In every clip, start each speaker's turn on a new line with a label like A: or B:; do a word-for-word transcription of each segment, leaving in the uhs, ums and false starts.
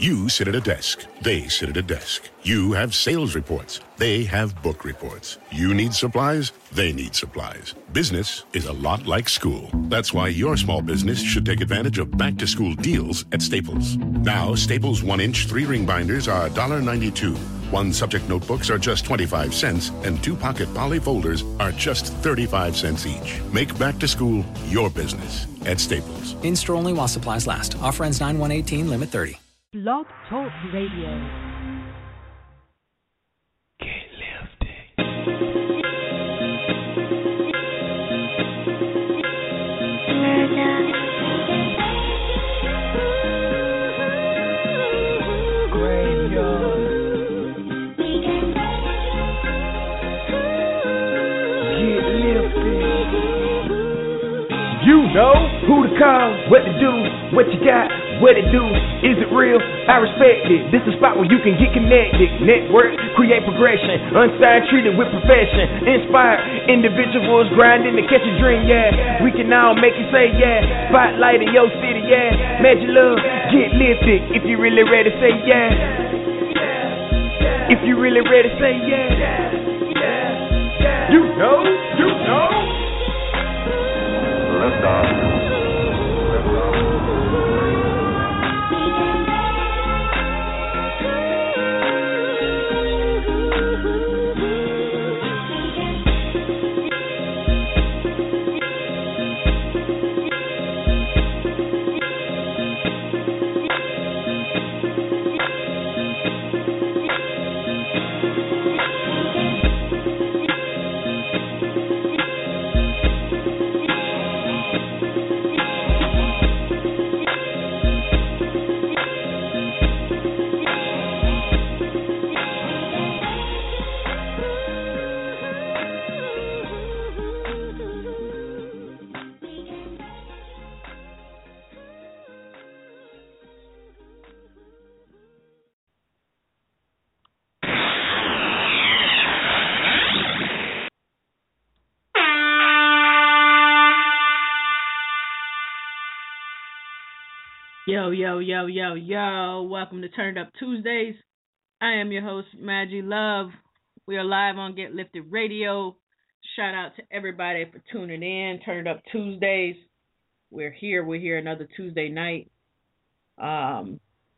A: You sit at a desk. They sit at a desk. You have sales reports. They have book reports. You need supplies. They need supplies. Business is a lot like school. That's why your small business should take advantage of back-to-school deals at Staples. Now, Staples one-inch three-ring binders are one dollar ninety-two. One-subject notebooks are just twenty-five cents, and two-pocket poly folders are just thirty-five cents each. Make back-to-school your business at Staples.
B: In-store only while supplies last. Offer ends nine one eighteen, limit thirty.
C: Blog Talk Radio.
D: Get lifted.
E: Graveyard. Get lifted. You know who to call, what to do, what you got, what it do. Is it real? I respect it. This is a spot where you can get connected. Network, create progression. Unsigned, treated with profession. Inspired individuals grinding to catch a dream, yeah. We can all make it say, yeah. Spotlight in your city, yeah. Magic love, get lifted. If you really ready, say, yeah. If you really ready, say, yeah. You know, you know. Let's go.
F: Yo, yo, yo, yo, yo. Welcome to Turned Up Tuesdays. I am your host, Maggie Love. We are live on Get Lifted Radio. Shout out to everybody for tuning in. Turned Up Tuesdays. We're here. We're here another Tuesday night. Um,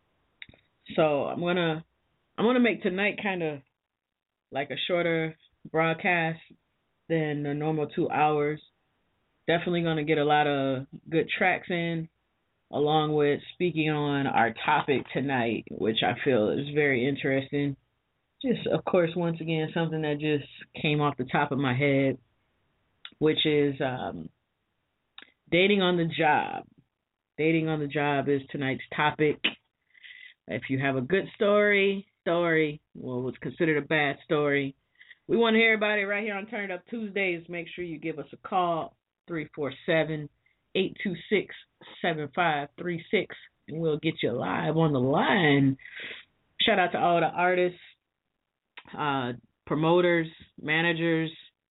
F: so I'm gonna I'm gonna make tonight kind of like a shorter broadcast than the normal two hours. Definitely gonna get a lot of good tracks in, along with speaking on our topic tonight, which I feel is very interesting. Just, of course, once again, something that just came off the top of my head, which is um, dating on the job. Dating on the job is tonight's topic. If you have a good story, story, well, what's considered a bad story, we want to hear about it right here on Turn It Up Tuesdays. Make sure you give us a call, three four seven, eight two six, seven five three six, and we'll get you live on the line. Shout out to all the artists, uh, promoters, managers,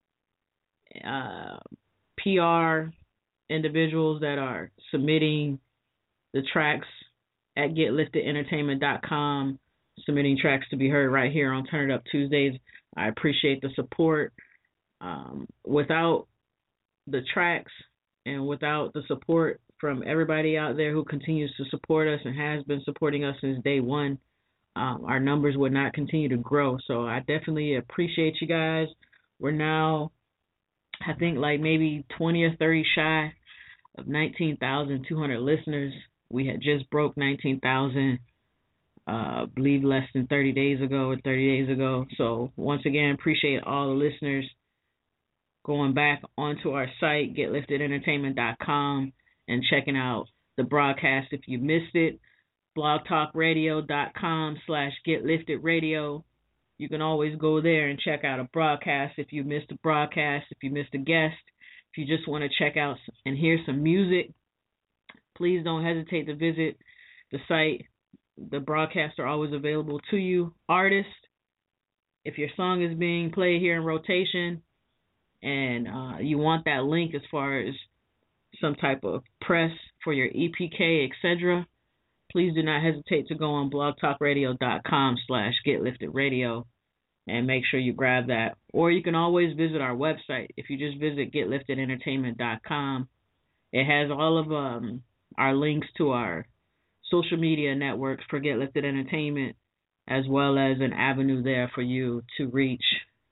F: uh, P R individuals that are submitting the tracks at get lifted entertainment dot com, submitting tracks to be heard right here on Turn It Up Tuesdays. I appreciate the support. Um, without the tracks and without the support from everybody out there who continues to support us and has been supporting us since day one, um, our numbers would not continue to grow. So I definitely appreciate you guys. We're now, I think, like maybe twenty or thirty shy of nineteen thousand two hundred listeners. We had just broke nineteen thousand, uh, I believe less than thirty days ago or thirty days ago. So once again, appreciate all the listeners going back onto our site, get lifted entertainment dot com, and checking out the broadcast if you missed it. blogtalkradio.com slash getliftedраdio. You can always go there and check out a broadcast if you missed a broadcast, if you missed a guest. If you just want to check out and hear some music, please don't hesitate to visit the site. The broadcasts are always available to you. Artists, if your song is being played here in rotation and uh, you want that link as far as some type of press for your E P K, et cetera, please do not hesitate to go on blogtalkradio.com slash getliftedradio and make sure you grab that. Or you can always visit our website. If you just visit get lifted entertainment dot com, it has all of um, our links to our social media networks for Get Lifted Entertainment, as well as an avenue there for you to reach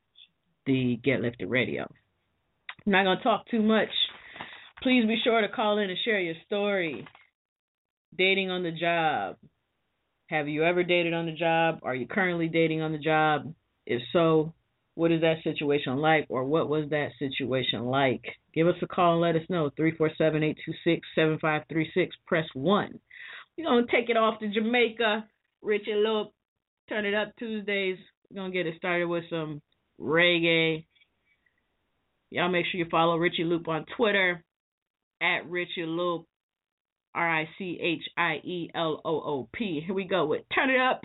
F: the Get Lifted Radio. I'm not going to talk too much. Please be sure to call in and share your story. Dating on the job. Have you ever dated on the job? Are you currently dating on the job? If so, what is that situation like, or what was that situation like? Give us a call and let us know. three four seven, eight two six, seven five three six. Press one. We're going to take it off to Jamaica. Richie Loop. Turn It Up Tuesdays. We're going to get it started with some reggae. Y'all make sure you follow Richie Loop on Twitter, at Richie Loop, R I C H I E L O O P. Here we go with Turn It Up.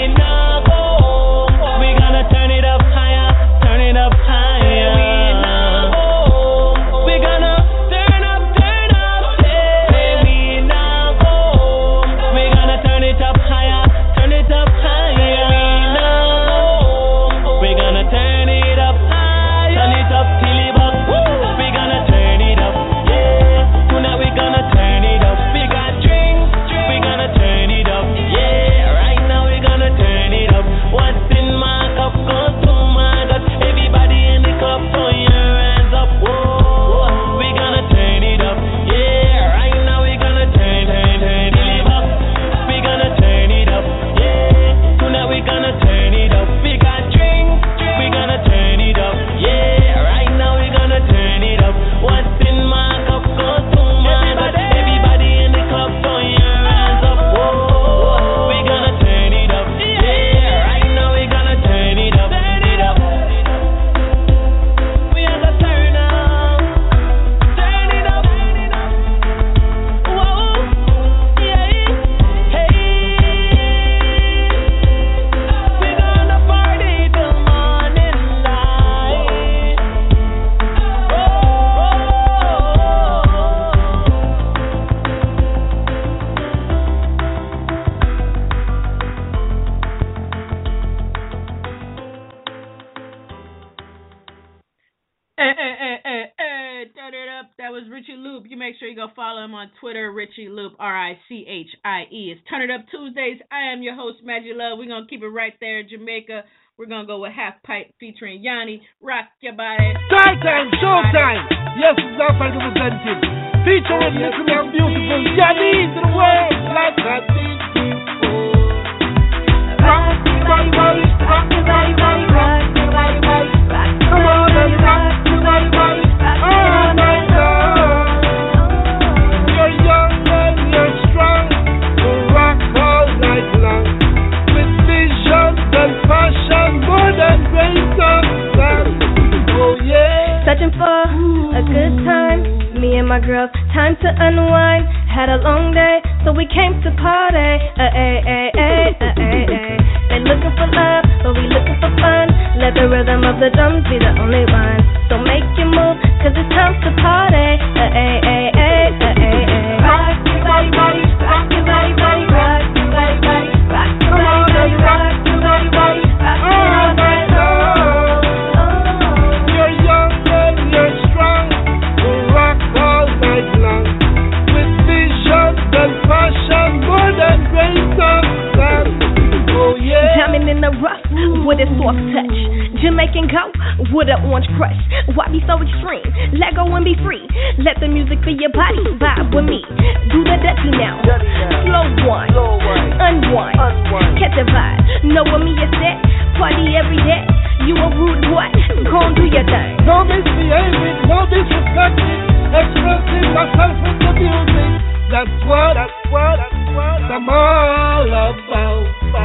G: Turn it up higher, turn it up higher.
F: make sure you go follow him on Twitter, Richie Loop, R I C H I E. It's Turn It Up Tuesdays. I am your host, Maggie Love. We're going to keep it right there in Jamaica. We're going to go with Half Pipe featuring Yanni. Rock your body.
E: Time time, showtime. Yes, it's our time to present it. Featuring listen to beautiful Yanni to the world like that did before. Rock your body, body, rock your body, body, rock your body, body. Come on and rock your body, body. All night long. You're young and you're strong. So rock all night long. With vision and passion, more than grace of God. Oh yeah.
G: Searching for a good time. Me and my girls, time to unwind. Had a long day, so we came to party. Uh, ay, ay, ay, uh, ay, ay. They looking for love, but we looking for fun. Let the rhythm of the drums be the only one. So make you move, cause it's time to party. Uh, ay, ay, ay, uh, ay, ay. Rock your body, body, rock your body, body, rock your body, body, rock your body, body, rock your body, body, rock all night long.
E: You're young and you're strong. So rock all night long. With vision and passion, more than grace of God. Oh yeah.
G: Diamond in the rough with a soft touch. Jamaican go with an orange crush. Why be so extreme? Let go and be free. Let the music fill your body. Vibe with me. Do the dirty now. Slow one. Unwind. Catch a vibe. Know what me is that? Party every day. You a rude boy. Go and do your thing.
E: No misbehaving, no disrespecting. Expressing myself with the music. That's what, that's what, that's what I'm all about.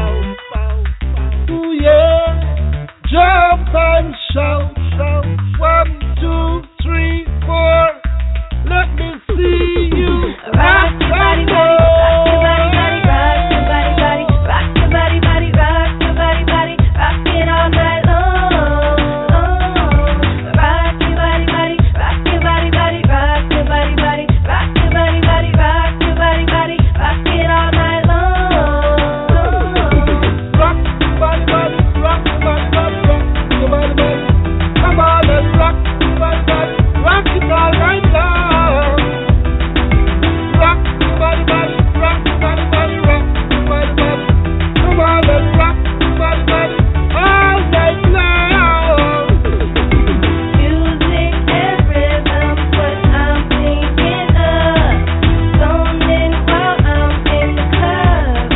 E: Ooh yeah. Jump and shout, shout. One, two, three, four. Let me see you rock your body, body,
G: rock your body, body, rock your body, body, rock your body, body, rock it all night long. Rock your body, body, rock your body, body, rock your body, body, rock your body, body, rock your body, body, rock it all night long.
E: Rock your body, body, rock your body, body, rock your body, body. Come on and rock your body, body, rock it all night long. Rock your body, body, rock your body, body, rock your body, body. Come on and rock your body, body, all night long.
G: Music and rhythm, what I'm thinking of. Zoning while I'm in the club.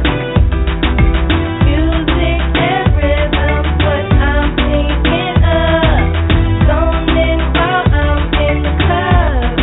G: Music and rhythm, what I'm thinking of. Zoning while I'm in the club.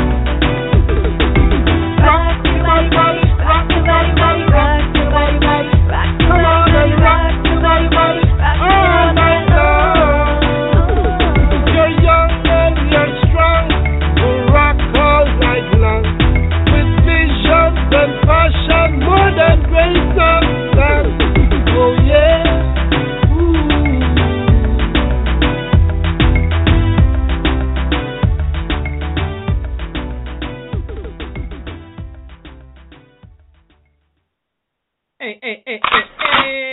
G: Rock your body, body, rock your body, body, rock your body, body, rock your
E: Come on
G: body,
E: and rock your body, body, all night long. You're young and you're strong. So rock all night long. With vision and passion, more than grace of God. Oh yeah. Ooh.
F: Hey, hey, hey, hey, hey.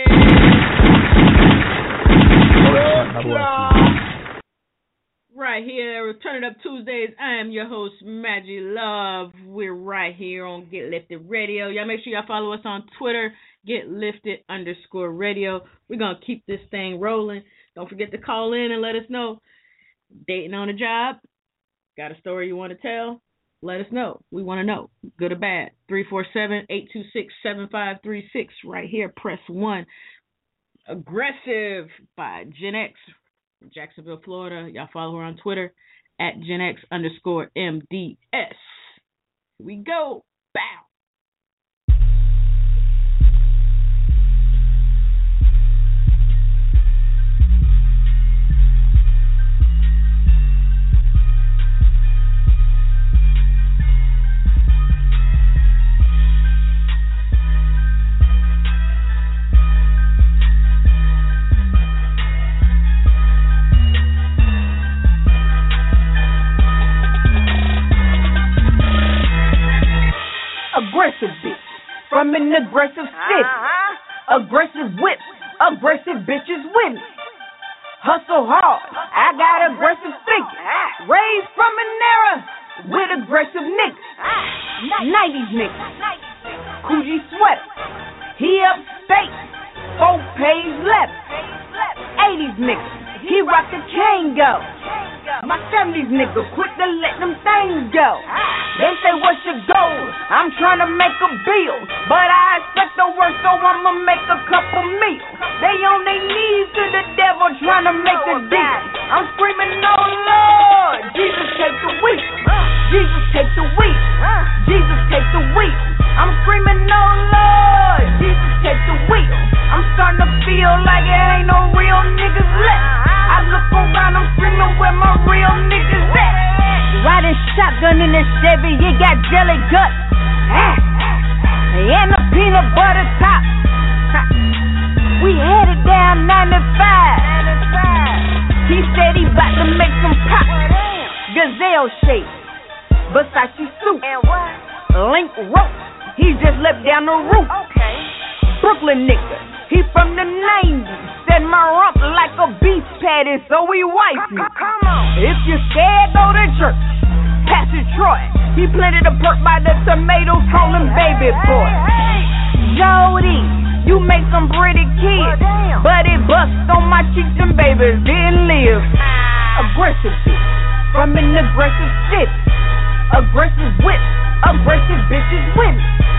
F: Right here, Turn It Up Tuesdays. I am your host, Maggie Love. We're right here on Get Lifted Radio. Y'all make sure y'all follow us on Twitter, Get Lifted underscore radio. We're going to keep this thing rolling. Don't forget to call in and let us know. Dating on a job? Got a story you want to tell? Let us know. We want to know. Good or bad. three four seven, eight two six, seven five three six. Right here, press one. Aggressive by Gen X. Jacksonville, Florida. Y'all follow her on Twitter at Gen X underscore M D S. Here we go. Bow.
H: Aggressive bitch from an aggressive city. Uh-huh. Aggressive whip, aggressive bitches with me. Hustle hard, I got aggressive thinking. Raised from an era with aggressive niggas. nineties niggas. Coogee sweater. He upstate. Four page left. eighties niggas. He rock the Kango. My seventies nigga, quick to let them things go. They say, what's your goal? I'm trying to make a bill, but I expect the worst, so I'ma make a couple meals. They on their knees to the devil, trying to make a deal. I'm screaming, no Lord, Jesus take the wheel. Jesus take the wheel. Jesus take the wheel. I'm screaming, no Lord, Jesus take the wheel. I'm starting to feel like it ain't no real niggas left. I look around, I'm screaming where my real niggas at. Riding shotgun in the Chevy, you got jelly guts. And a peanut butter top. We headed down ninety-five. He said he bout to make some pop. Gazelle shades, Versace suit, link rope. He just left down the roof. Brooklyn nigga, he from the nineties. Said my rump like a beef patty, so he wiped me. If you're scared, go to church. Pastor Troy, he planted a perk by the tomatoes, call him baby boy. Jody, you make some pretty kids, but it bust on my cheeks and babies didn't live. Aggressive bitch, from an aggressive city. Aggressive whip, aggressive bitches win.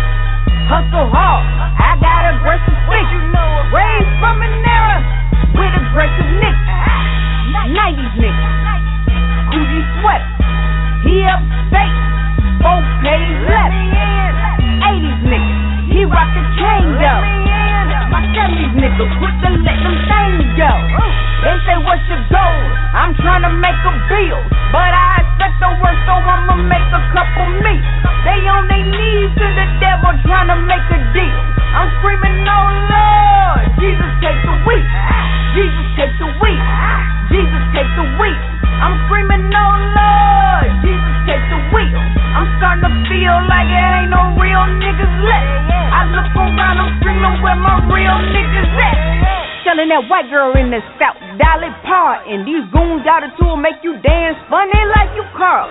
H: Hustle hard, I got aggressive stick. Raised from an era with aggressive niggas. nineties niggas. Coogee sweater, he upstate. Four page left. eighties niggas, he rock the Kango. My seventies niggas, quick to let them things go. They say, what's your goal? I'm trying to make a bill, but I expect the worst, so I'ma make a couple meals. They on their knees to the devil, trying to make a deal. I'm screaming, no Lord, Jesus take the wheel. Jesus take the wheel. Jesus take the wheel. I'm screaming, no Lord, Jesus take the wheel. I'm starting to feel like it ain't no real niggas left. I look around, I'm screaming where my real niggas at. Telling that white girl in the South, Dolly Parton. These goons out of tour make you dance funny like you Carl.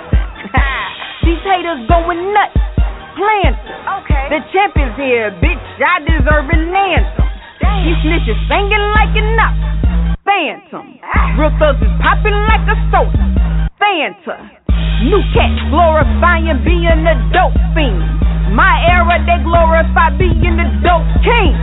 H: These haters going nuts, playing. The champ is here, bitch, I deserve an anthem. These snitches singing like an up, phantom. Real thugs is popping like a soda, Fanta. New cats glorifying being a dope fiend. My era, they glorify being the dope king.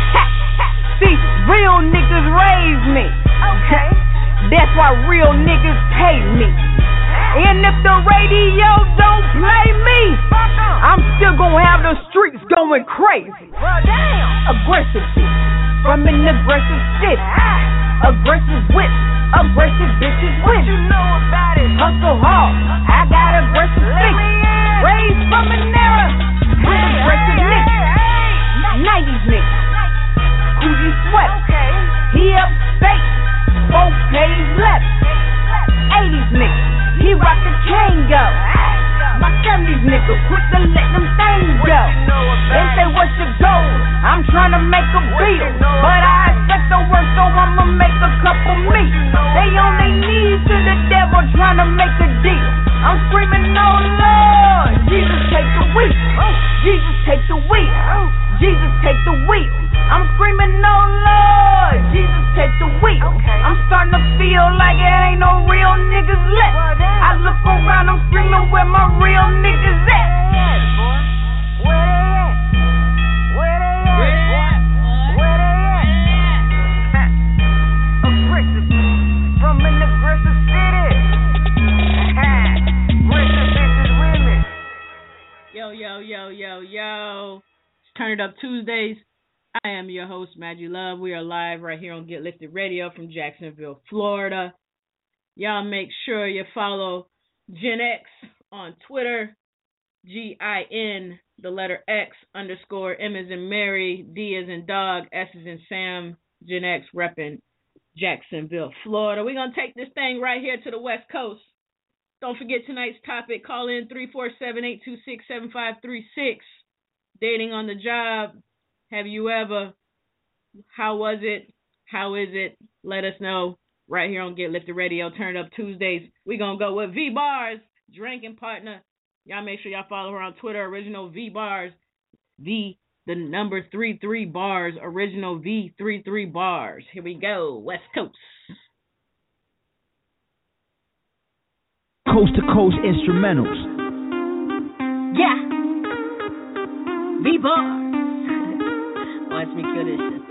H: See, real niggas raise me. Okay. That's why real niggas hate me. And if the radio don't play me, I'm still gonna have the streets going crazy. Well, damn. Aggressive bitch, from an aggressive city. Aggressive whip, aggressive bitches win. What you know about it? Hustle hard, I got aggressive stick. Raised from an era with aggressive niggas. nineties niggas. Coogee sweater, he upstate. Four page left. eighties niggas, he rock the Kango. My seventies nigga, quick to let them things go. They say, what's your goal? I'm trying to make a bill, but I expect the worst, so I'ma make a couple meals. They on their knees to the devil, trying to make a deal. I'm screaming, no Lord, Jesus take the wheel. Jesus take the wheel. Jesus take the wheel. I'm screaming, no Lord, Jesus take the wheel. I'm starting to feel like it ain't no real niggas left. I look around, I'm screaming where my real niggas at. Where they at? Where they at? Where they at? Where they at? Aggressive, from an aggressive city. Aggressive bitches women.
F: Yo, yo, yo, yo, yo. Turn It Up Tuesdays. I am your host, Maggie Love. We are live right here on Get Lifted Radio from Jacksonville, Florida. Y'all make sure you follow Gen X on Twitter, G I N, the letter X, underscore, M as in Mary, D as in dog, S as in Sam, Gen X repping Jacksonville, Florida. We're going to take this thing right here to the West Coast. Don't forget tonight's topic. Call in three four seven, eight two six, seven five three six. Dating on the job. Have you ever? How was it? How is it? Let us know right here on Get Lifted Radio. Turn Up Tuesdays. We're going to go with V Bars. drinking partner. Y'all make sure y'all follow her on Twitter, Original V Bars. V, the number three three bars, Original V three three bars. Here we go, West Coast.
I: Coast to coast instrumentals.
H: Yeah. V Bars. Watch me kill this shit.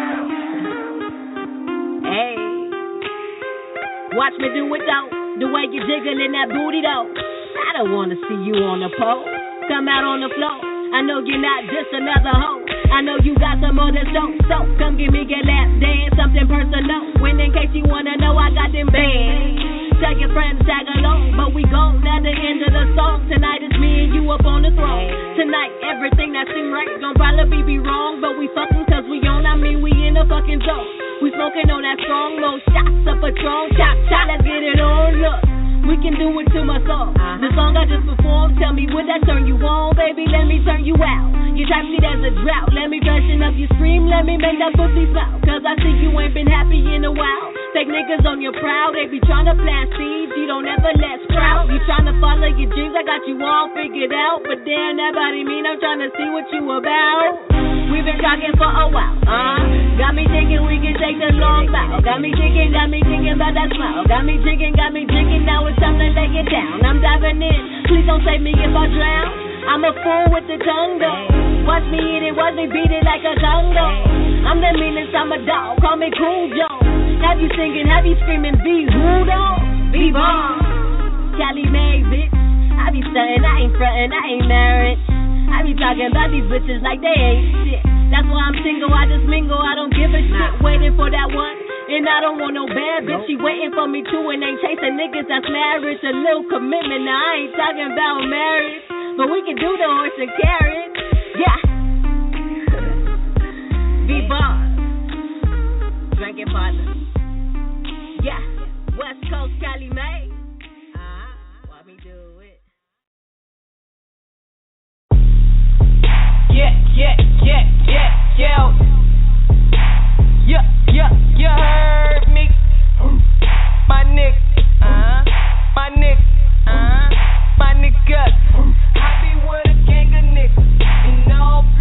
H: Hey. Watch me do it though. The way you jiggling that booty though. I don't wanna see you on the pole. Come out on the floor. I know you're not just another hoe. I know you got some other dope. So come give me your lap dance, something personal. When in case you wanna know, I got them bands. Tell your friends tag along, but we gone at the end of the song. Tonight it's me and you up on the throne. Tonight everything that seem right gon' probably be wrong, but we fucking cause we on. I mean we in the fucking zone. We smoking on that strong, more shots of Patron. Chop, chop, let's get it on. Look, we can do it to my song. The song I just performed, tell me would that turn you on, baby? Let me turn you out. Your type shit as a drought. Let me freshen up your scream. Let me make that pussy smile. Cause I see you ain't been happy in a while. Fake niggas on your proud, they be tryna plant seeds, you don't ever let sprout. You tryna follow your dreams, I got you all figured out. But damn, that body mean I'm tryna see what you about. We've been talking for a while, uh got me thinking we can take the long bow. Got me thinking, got me thinking about that smile. Got me thinking, got me thinking, now it's time to lay it down. I'm diving in, please don't save me if I drown. I'm a fool with the tongue though. Watch me eat it, watch me beat it like a Congo. I'm the meanest, I'm a dog, call me Cool Joe. Have you singing, have you screaming, be who though? Be bomb. Cali May, bitch. I be stunting, I ain't frontin', I ain't married. I be talking about these bitches like they ain't shit. That's why I'm single, I just mingle, I don't give a shit. Waiting for that one, and I don't want no bad bitch. She waiting for me too, and ain't chasing niggas that's marriage. A little commitment, now I ain't talking about marriage, but we can do the horse and carriage. Yeah. V-Bars. Drinking partner. Yeah, West Coast, Cali May. Uh-huh. Why me do it?
J: Yeah, yeah, yeah, yeah, yeah. Yeah, yeah, you heard me. My nigga, uh-huh. My nigga, uh-huh. My niggas. I be with a gang of niggas. And all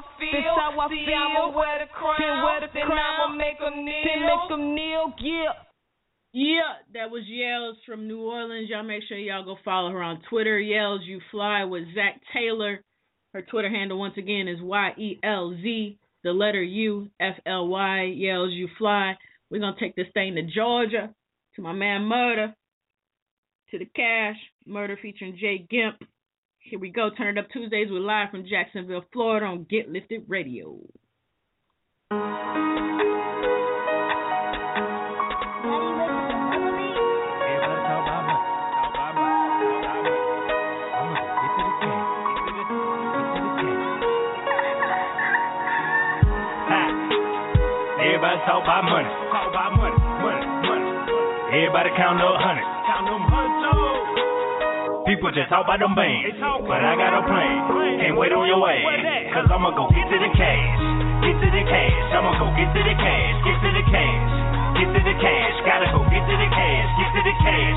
J: feel.
H: This how I
J: See,
H: feel.
J: I'ma wear the crown.
H: Then wear the
J: then
H: crown.
J: I'ma make 'em kneel.
H: Then make 'em kneel. Yeah.
F: Yeah, that was Yells from New Orleans. Y'all make sure y'all go follow her on Twitter. Yells You Fly with Zach Taylor. Her Twitter handle once again is Y E L Z, the letter U, F L Y, Yells You Fly. We're going to take this thing to Georgia, to my man Murder, to the Cash, Murder featuring Jay Gimp. Here we go. Turn It Up Tuesdays. We're live from Jacksonville, Florida on Get Lifted Radio.
I: Everybody talk about money. Talk about money, money, money. Everybody count up hundreds. Count them hundreds. People just talk about them bands, but I got a plan. Can't wait on your ass, cause I'ma go get to the cash. Get to the cash. I'ma go get to the cash. Get to the cash. Get to the cash. Gotta go get to the cash. Get to the cash.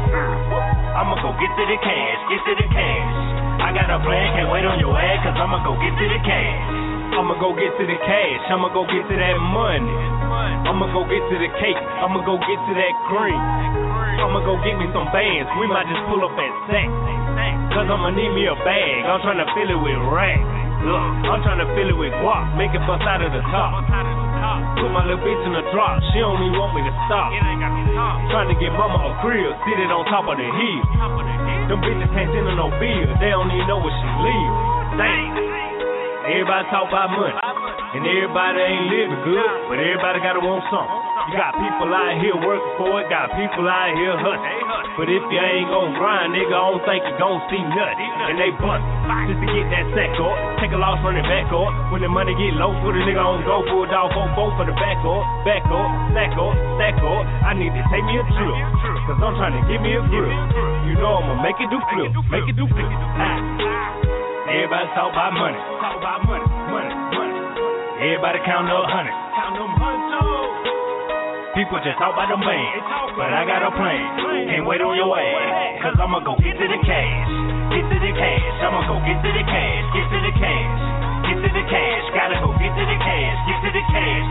I: I'ma go get to the cash. Get to the cash. I got a plan. Can't wait on your ass, cause I'ma go get to the cash. I'ma go get to the cash, I'ma go get to that money. I'ma go get to the cake, I'ma go get to that cream. I'ma go get me some bands, we might just pull up at Saks. Cause I'ma need me a bag, I'm tryna fill it with racks. Look, I'm tryna fill it with guap, make it bust out of the top. Put my little bitch in the drop, she don't even want me to stop. Tryna get mama a crib, sit it on top of the hill. Them bitches can't send her no bill, they don't even know where she live. Damn. Everybody talk about money, and everybody ain't living good, but everybody gotta want something. You got people out here working for it, got people out here hustling. But if you ain't gon' grind, nigga, I don't think you gon' see nothing. And they bust just to get that sack up, take a loss, run it back up. When the money get low, put a nigga on go, pull dog, vote, vote for the back up, back up, stack up, stack up. I need to take me a trip, cause I'm trying to get me a grip. You know I'ma make it do flip, make it do flip. Everybody talk about money. Talk about money, money, money. Everybody count up hundreds. Count them hundreds. People just talk about them bands, but I got a plan. Can't wait on your ass, cause I'ma go get to the cash. Get to the cash. I'ma go get to the cash. Get to the cash. Get to the cash. Gotta go get to the cash. Get to the cash.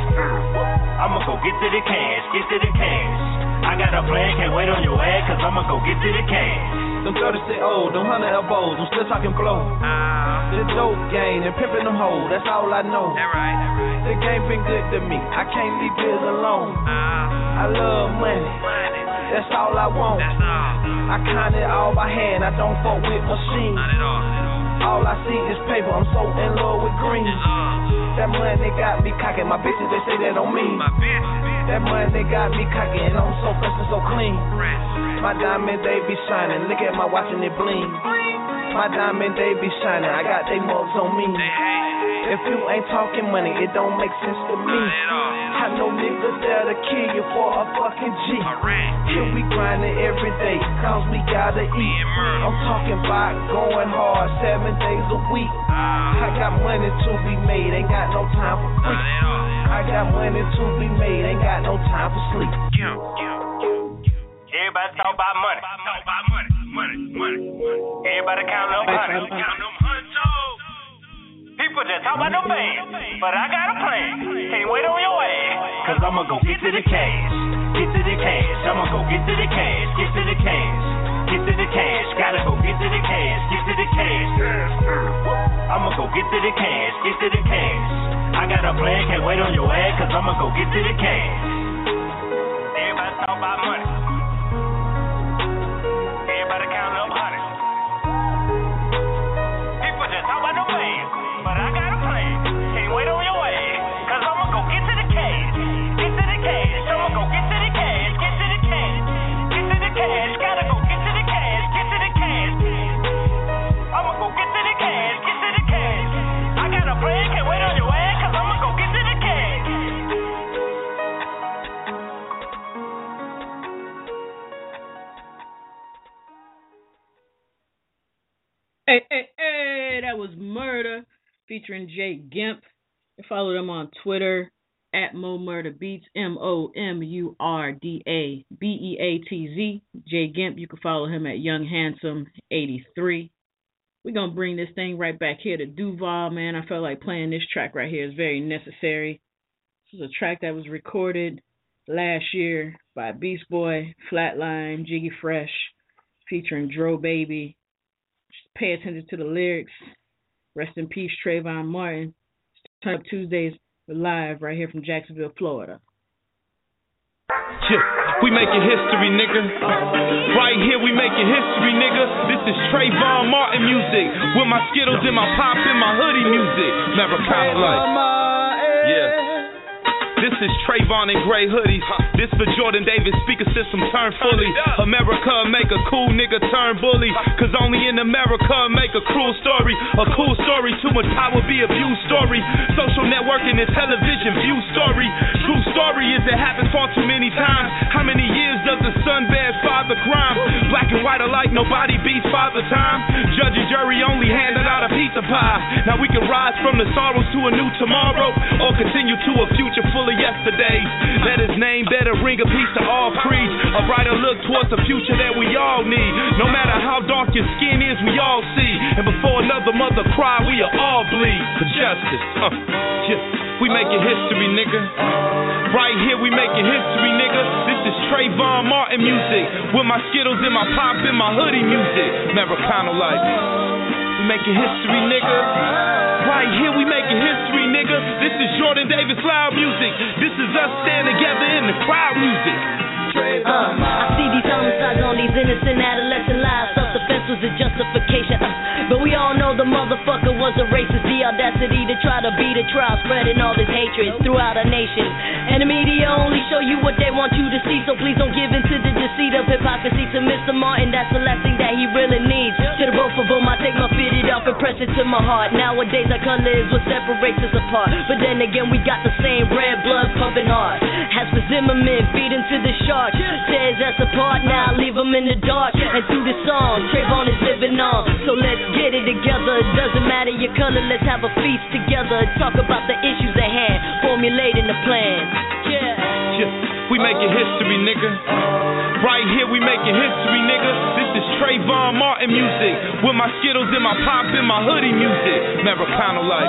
I: I'ma go get to the cash. Get to the cash. I got a plan. Can't wait on your ass, cause I'ma go get to the cash.
K: Them thirty-six old, them hundred elbows, I'm still talking blow. Uh, the dope game and pimping them hoes, that's all I know. That right, that right. The game been good to me, I can't leave it alone. Uh, I love money, money, that's all I want. That's all. I count it all by hand, I don't fuck with machines. Not at all. All I see is paper, I'm so in love with green. That money got me cocking, my bitches they say that on me. My bitch. That money got me cocking, and I'm so fresh and so clean. My diamond they be shining, look at my watch and it bling. My diamond they be shining, I got they mugs on me. If you ain't talking money, it don't make sense to me. I know niggas that'll kill you for a fucking G. Here we grinding every day, cause we gotta eat. I'm talking about going hard seven days a week. I got money to be made, ain't got no time for free. I got money to be made, ain't got no time for sleep.
I: Everybody talk about money. Talk about money, money, money. Everybody count them hundreds. Count them hundreds. People just talk about them bands, but I got a plan. Can't wait on your ass, cause I'ma go get to the cash. Get to the cash. I'ma go get to the cash. Get to the cash. Get to the cash. Gotta go get to the cash. Get to the cash. I'ma go get to the cash. Get to the cash. I got a plan. Can't wait on your ass, cause I'ma go get to the cash. Everybody talk about money. Everybody count up hundreds. People just talk about no bands, but I got a plan. Can't wait on your ass, cause I'ma go get to the cash. Get to the cash. I'ma go get to the cash. Get to the cash. Get to the cash. Gotta go get to the cash. Get to the cash. I'ma go get to the cash. Get to the cash. I got a plan. Can't wait on your ass, cause I'ma go get to the cash.
F: Hey, hey, hey, that was Murder featuring Jay Gimp. You follow them on Twitter at Mo Murder Beats, M O M U R D A B E A T Z. Jay Gimp, you can follow him at Young Handsome eighty-three. we're going to bring this thing right back here to Duval, man. I felt like playing this track right here is very necessary. This is a track that was recorded last year by Beast Boy, Flatline, Jiggy Fresh, featuring Dro Baby. Just pay attention to the lyrics. Rest in peace, Trayvon Martin. Turn Up Tuesdays, we're live right here from Jacksonville, Florida.
L: Yeah, we making history, nigga. Right here, we making history, nigga. This is Trayvon Martin music. With my Skittles and my pop and my hoodie music. Americana life. Yeah. This is Trayvon in gray hoodies. This for Jordan Davis, speaker system turn fully. America make a cool nigga turn bully. Cause only in America make a cruel story. A cool story, too much power be abused story. Social networking and television view story. True story is it happens far too many times. How many years does the son bear father crime? Black and white alike, nobody beats father time. Judge and jury only handed out a pizza pie. Now we can rise from the sorrows to a new tomorrow, or continue to a future full of yesterdays. Let his name better ring a piece to all creeds. A brighter look towards the future that we all need. No matter how dark your skin is, we all see. And before another mother cry, we'll all bleed for justice. Uh, yeah. We making history, nigga. Right here, we making history, nigga. This is Trayvon Martin music. With my Skittles and my pop and my hoodie music. Americana life. We making history, nigga. Right here, we making history, nigga. This is Jordan Davis loud music. This is us stand together in the crowd music.
M: Uh, I see these homicides on these innocent adolescent lives. Self-defense was a justification, uh, but we all know the motherfucker was a racist. The audacity to try to beat a trial, spreading all this hatred throughout our nation. And the media only show you what they want you to see, so please don't give in to the deceit of hypocrisy. To Mister Martin, that's the last thing that he really needs. To the both of them, I take my fitted off and press it to my heart. Nowadays our color is what separates us apart, but then again we got the same red blood pumping hard. As for Zimmerman, feed into the shark. Says that's a part now, leave them in the dark. And through the song, Trayvon is living on. So let's get it together. It doesn't matter your color, let's have a feast together. Talk about the issues at hand, formulating the plan. Yeah.
L: Yeah. We making history, nigga. Right here, we making history, nigga. This is Trayvon Martin music. With my Skittles and my pop and my hoodie music. Americana life.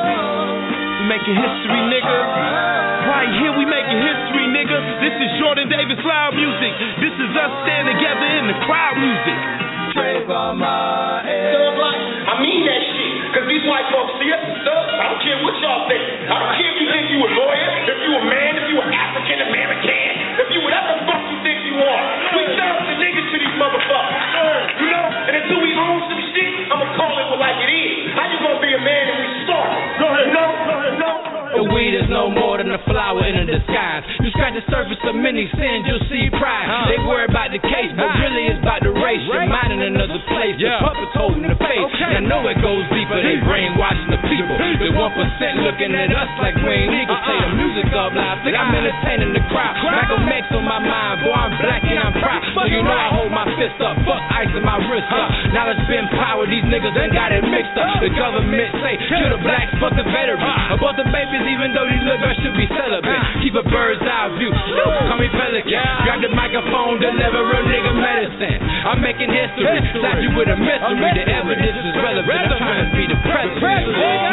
L: We making history, nigga. Right here, we making history, nigga. This is Jordan Davis loud music. This is us stand together in the crowd music.
N: Trayvon Martin. I mean that shit. Cause these white folks see us as thugs. I don't care what y'all think. I don't care if you think you a lawyer, if you a man, if you an African American, if you whatever the fuck you think you are. We serve the niggas to these motherfuckers. You know? And until we own some shit, I'ma call it like it is. How you gonna be a man and we start? Go ahead, no, go ahead, no.
O: The weed is no more than a flower in a disguise. You scratch the surface of many sins, you'll see pride. They worry about the case, but really it's about the race. Your mind in another place, the puppets holding the face. I know it goes deeper, they brainwashing the people. The one percent looking at us like we ain't equal. Play the music up loud, think I'm entertaining the crowd. Malcolm X on my mind, boy I'm black and I'm proud. So you know I hold my fist up, fuck ice in my wrist up. Now it's been power, these niggas ain't got it mixed up. The government say, kill the blacks, fuck the veterans. About the babies, even though these little girls should be celibate. Keep a bird's eye view, call me Pelican. Grab the microphone, deliver real nigga medicine. I'm making history, slap you with a mystery. The evidence is relevant, I'm trying to be the president.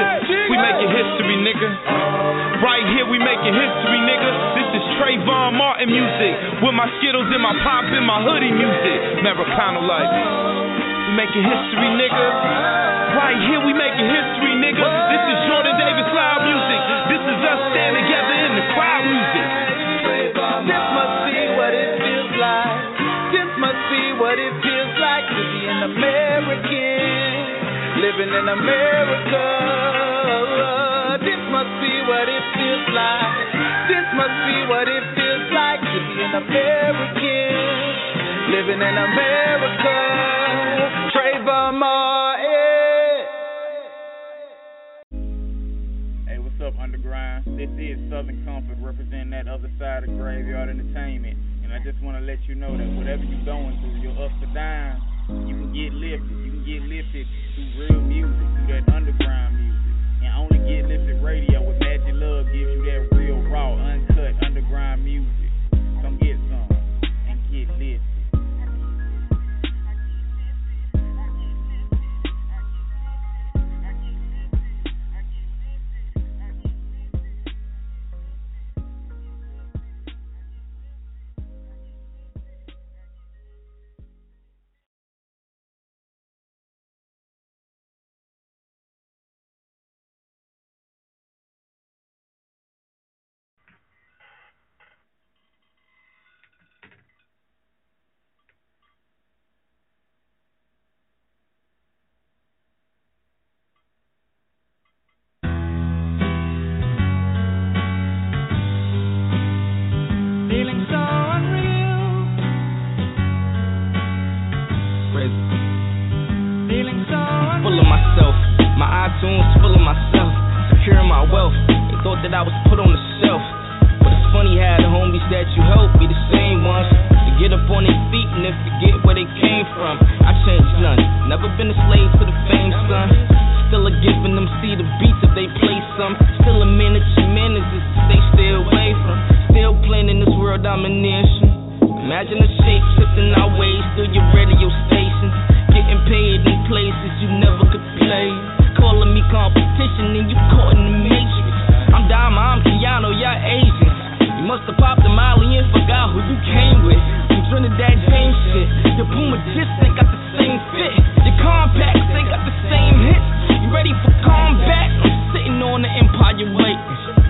L: We making history, nigga. Right here, we making history, nigga. This is Trayvon Martin music. With my Skittles and my pop and my hoodie music. Americana life. We making history, nigga. Right here, we making history, nigga. This is Jordan Davis loud music. This is us stand together in the crowd music.
K: This must be what it feels like. This must be what it feels like to be an American, living in America. This must be what it feels like. This must be what it feels like to be an American, living in America. Trayvon Martin.
P: Hey, what's up, Underground? This is Southern Comfort representing that other side of Graveyard Entertainment. And I just want to let you know that whatever you're going through, your ups or downs, you can get lifted. You can get lifted through real music, through that underground music. And only Get Lifted Radio with Magic Love gives you that real, raw, uncut underground music. Come get some and get lifted.
O: son. Still a giving them see the beats if they play some. Still a miniature menaces they stay away from. Still playing in this world domination. Imagine the shape shifting our ways through your radio stations. Getting paid in places you never could play. Calling me competition and you caught in the matrix. I'm Dama, I'm Keanu, y'all Asians. You must have popped a Molly and forgot who you came with. I'm Trinidad James shit. Your Puma discs ain't got the same fit. Your compacts ain't got the same hits. You ready for combat? I'm sitting on the Empire waiting.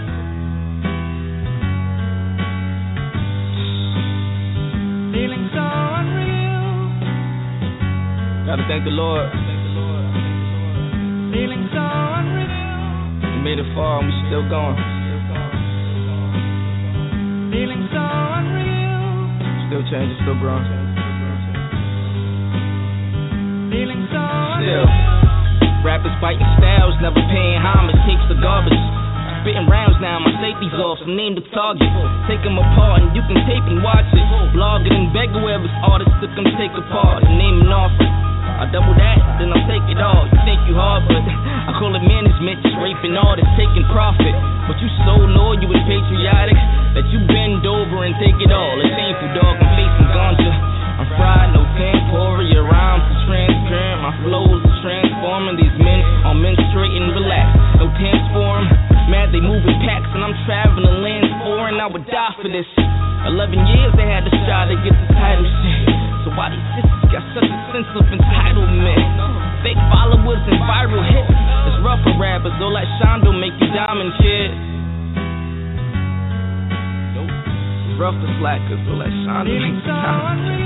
O: Feeling so unreal. Gotta thank the Lord. Feeling so unreal. We made it far and we still going. Feeling so unreal. Still changing, still growing. Feeling so unreal. Still. Rappers biting styles, never paying homage. Tapes the garbage. Spitting rounds now, my safety's off, so name the target. Take them apart and you can tape and watch it. Blogging and beg whoever's artists to come take apart and name an offer. I double that, then I'll take it all. You think you hard, but I call it management, just raping artists, taking profit. But you so loyal and patriotic that you bend over and take it all. It's shameful, dog, I'm facing ganja. I'm fried, no tempura, your rhymes are transparent. My flows are transforming, these men are menstruating, relax. No temps for them. Mad they moving packs and I'm traveling lands foreign. I would die for this. Eleven years they had to try to get the title shit. So why these sisters got such a sense of entitlement? Fake followers and viral hits. It's rough for rappers, though like Shondo make you diamond kid. Nope. It's rough for slackers, though like Shondo make you diamond kid.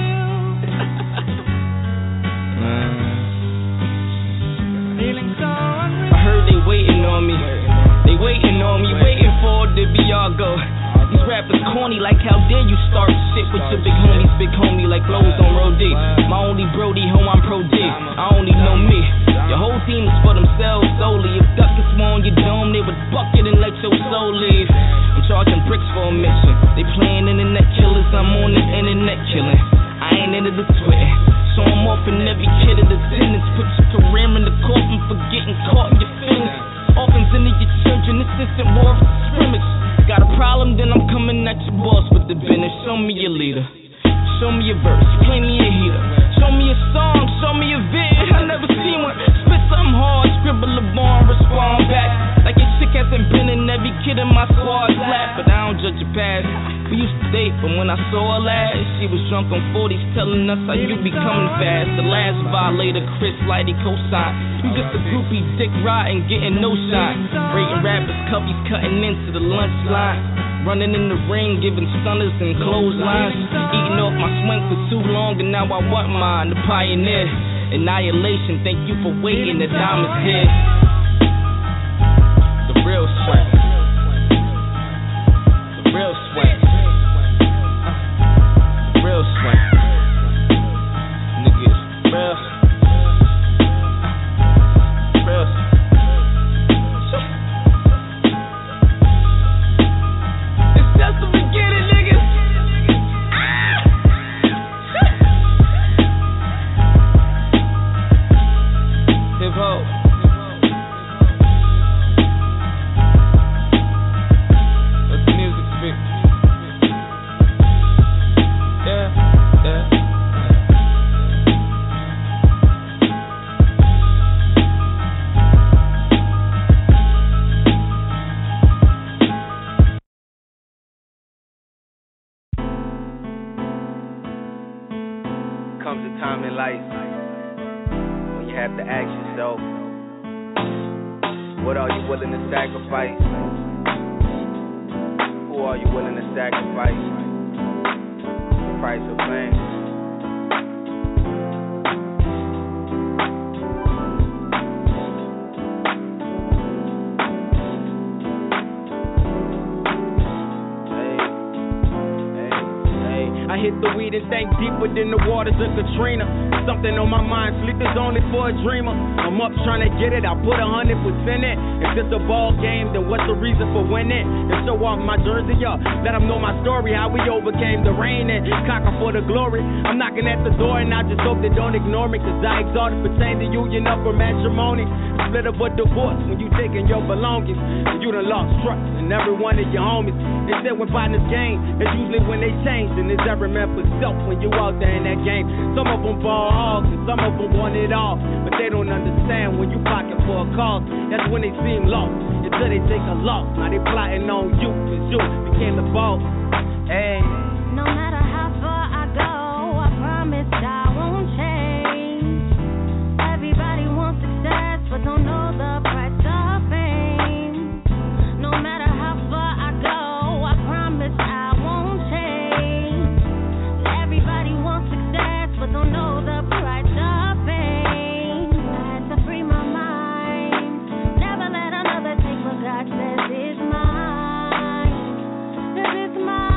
O: I heard they waiting on me. They waiting on me, waiting for it to be all go. These rappers corny, like how dare you start shit with your big homies, big homie like blows on Road D. My only Brody, ho, I'm Pro D. I only know me. Your whole team is for themselves solely. If duckers were on your dome, they would buck it and let your soul leave. I'm charging bricks for a mission. They playing internet killers, I'm on the internet killing. I ain't into the Twitter, so I'm off in every kid of the attendance. Put your career in the coffin for getting caught in your feelings. Orphans into your children, this isn't war, it's a scrimmage. Got a problem, then I'm coming at your boss with the business. Show me your leader, show me your verse, play me a heater. Show me a song, show me a vid. I never seen one. Spit something hard, scribble a bar and respond back. Like your chick hasn't been in every kid in my squad's lap. But I don't judge your past. We used to date, but when I saw her last, she was drunk on forties, telling us how you be coming fast. The last violator, Chris Lighty co-sign. You just a groupie, dick riding, getting no shot. Rating rappers, cubbies cutting into the lunch line. Running in the ring, giving stunners and clotheslines. Eating off my swing for too long, and now I want mine. The pioneer, annihilation. Thank you for waiting. The diamond's here. The real sweat. The real sweat. The real sweat. Niggas, real. Real. It's just the beginning, niggas. Hip hop. Let the music speak. Yeah, yeah.
Q: Comes a time in life when you have to ask yourself, what are you willing to sacrifice? Who are you willing to sacrifice? The price of fame.
R: I hit the weed afraid and think deeper than the waters of Katrina. Something on my mind, sleep is only for a dreamer. I'm up trying to get it, I put a hundred percent in. If it's a ball game, then what's the reason for winning? And show off my jersey up, let them know my story, how we overcame the rain and conquer for the glory. I'm knocking at the door and I just hope they don't ignore me, cause I exalted pertain to union up for matrimony. Split up a divorce when you taking your belongings, and you done lost trust in every one of your homies. They said when partners game, it's usually when they change, and it's every man for self when you out there in that game. Some of them ball hogs and some of them want it all, but they don't understand when you pocket for a cause. That's when they seem lost until they take a loss. Now they plotting on you cause you became the boss. Hey.
G: No matter how far I go, I promise I won't change. Everybody wants success, but don't know the price of fame. No matter how far I go, I promise I won't change. Everybody wants success, but don't know the price of fame. I had to free my mind, never let another take what God says is mine. 'Cause it's mine.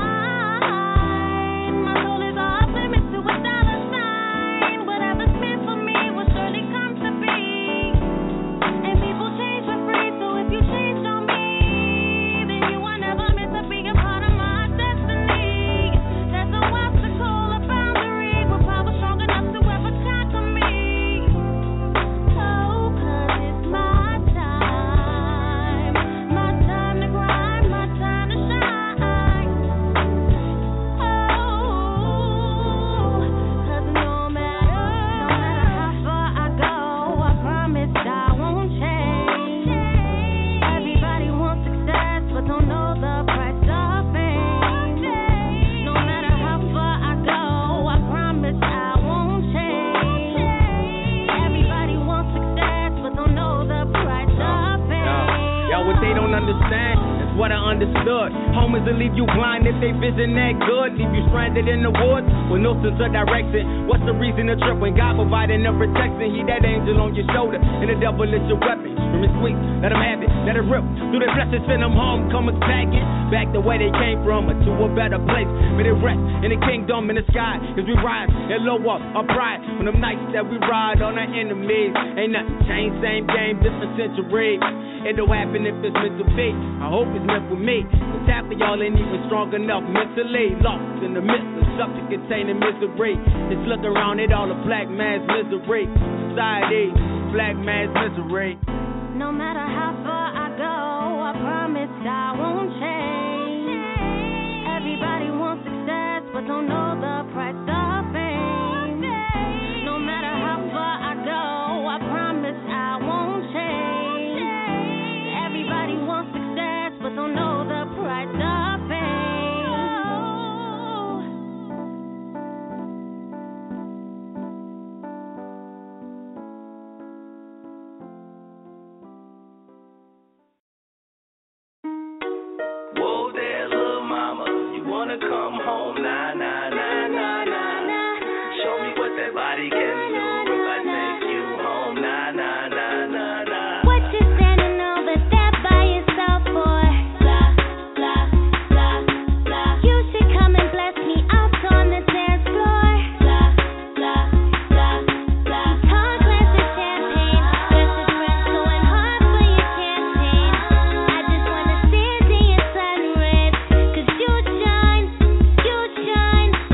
R: Leave you blind if they vision that good. Leave you stranded in the woods with no sense of direction. What's the reason to trip when God providing the protection? He that angel on your shoulder and the devil is your weapon. Screaming sweet, let them have it, let it rip. Through their blessings, send them home, come attacking. Back the way they came from or to a better place. May they rest in the kingdom in the sky as we rise and low up our pride. On them nights that we ride on our enemies, ain't nothing changed, same game, different century. It don't happen if it's meant to be. I hope it's meant for me. Cause half of y'all ain't even strong enough mentally. Lost in the midst of something containing misery. Just look around at all the black man's misery. Society, black man's misery.
G: No matter how far I go, I promise I won't change. Everybody wants success, but don't know the price of fame. No matter how far I go, I promise I won't change. Everybody wants success, but don't know the price of fame.
K: Whoa there, little mama, you wanna come home? Nah, nah, nah, nah, nah. Show me what that body can do if I take you home. Nah, nah, nah, nah, nah.
G: What you standing over there by yourself for? Blah, blah, blah, blah. You should come and bless me out on the dance floor. Blah, blah, blah, blah. Tall glass of champagne, best of friends going hard for your campaign. I just wanna stand in your sun rays, 'cause you shine, you shine.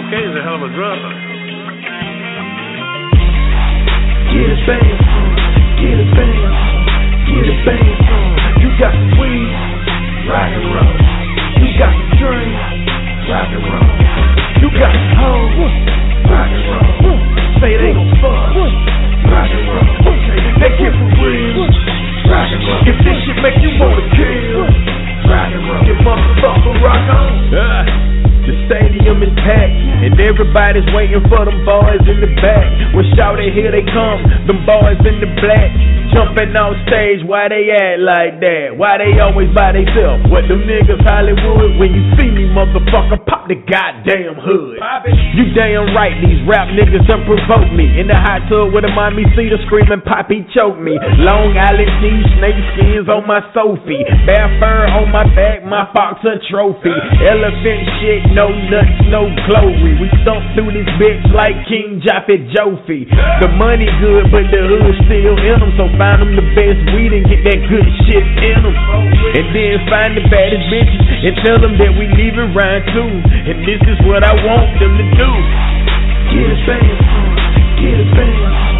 S: Cocaine's a hell of a drug.
E: Get it bang, get it bang, get it bang. You got the weed, rock and roll. You got the drink, rock and roll. You got the hoe, rock and roll. Say they gon' fuck, rock and roll. They get for real, rock and roll. If this shit make you wanna kill, rock and roll. Your motherfucker rock on. Uh, the stadium is packed, and everybody's waiting for them boys in the back. When shouted, here they come, them boys in the black. Jumping on stage, why they act like that? Why they always by themselves? What them niggas Hollywood? When you see me, motherfucker, pop the goddamn hood. You damn right, these rap niggas done provoke me. In the hot tub with a mommy cedar screaming, Poppy choke me. Long Island tea, snake skins on my Sophie. Bear fur on my back, my boxer trophy. Elephant shit, no nuts, no glory. We stomp through this bitch like King Jaffe Joffy. The money good, but the hood still in them, so find them the best weed and get that good shit in them. And then find the baddest bitches and tell them that we leaving round two. And this is what I want them to do. Get it bang, get it bang,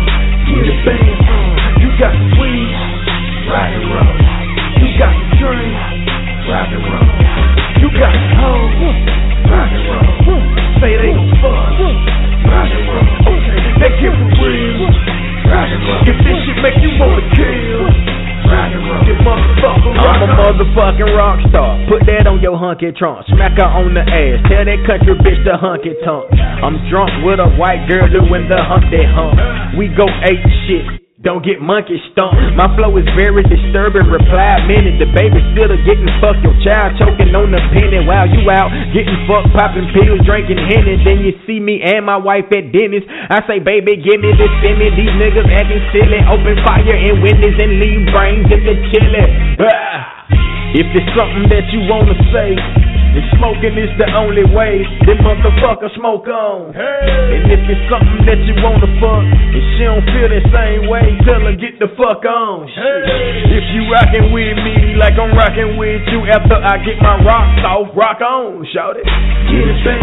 E: get it bang. You got the weed, rock and roll. You got the drink, rock and roll. You got the hoe, rock and roll. Say they gon' fuck, rock and roll. Okay, they get for real. Rock and roll. If this shit make you wanna kill, rock and roll. Your motherfucker rock. I'm a motherfucking rock star. Put that on your hunky trunk. Smack her on the ass. Tell that country bitch to hunky tonk. I'm drunk with a white girl doing the humpty hump. We go ape shit. Don't get monkey stumped. My flow is very disturbing. Reply a minute. The baby still getting fucked. Your child choking on the penny while you out getting fucked, popping pills, drinking Henny. Then you see me and my wife at Dennis. I say, baby, give me the stimmy. These niggas acting silly. Open fire in windows and leave brains in the chili. Ah. If it's something that you wanna say, and smoking is the only way, then motherfucker smoke on. Hey. And if it's something that you wanna fuck, and she don't feel the same way, tell her get the fuck on. Hey. If you rockin' with me like I'm rockin' with you, after I get my rocks off, rock on, shout it. Get it bang,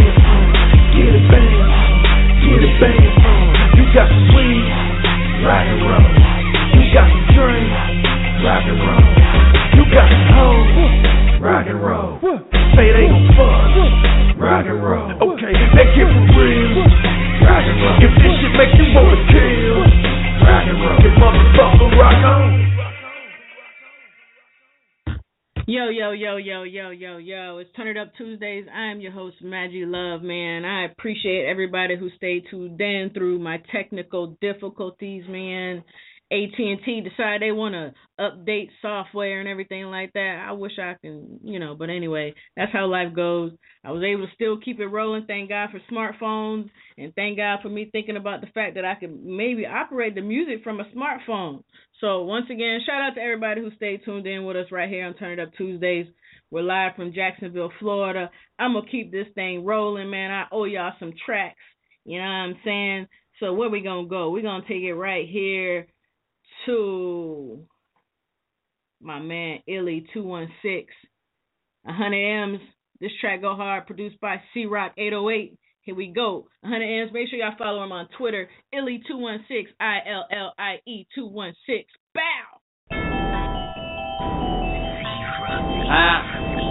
E: get it bang, get it bang. You got the weed, rock and roll. You got the drink, rock and roll. You got the hoe, rock and roll. Say they gon' fuck, rock and roll. Okay, they get for real, rock and roll. If this shit make you wanna kill, rock and roll. Your motherfucker rock on.
F: Yo, yo, yo, yo, yo, yo, yo. It's Turn It Up Tuesdays. I am your host, Maggie Love, man. I appreciate everybody who stayed tuned in through my technical difficulties, man. A T and T decided they want to update software and everything like that. I wish I can, you know, but anyway, that's how life goes. I was able to still keep it rolling. Thank God for smartphones, and thank God for me thinking about the fact that I could maybe operate the music from a smartphone. So once again, shout out to everybody who stayed tuned in with us right here on Turn It Up Tuesdays. We're live from Jacksonville, Florida. I'm going to keep this thing rolling, man. I owe y'all some tracks. You know what I'm saying? So where we going to go? We're going to take it right here to my man Illy two one six, one hundred M's. This track go hard, produced by C Rock eight oh eight. Here we go. one hundred M's. Make sure y'all follow him on Twitter, Illy two one six, I L L I E two one six. Bow.
J: Ah.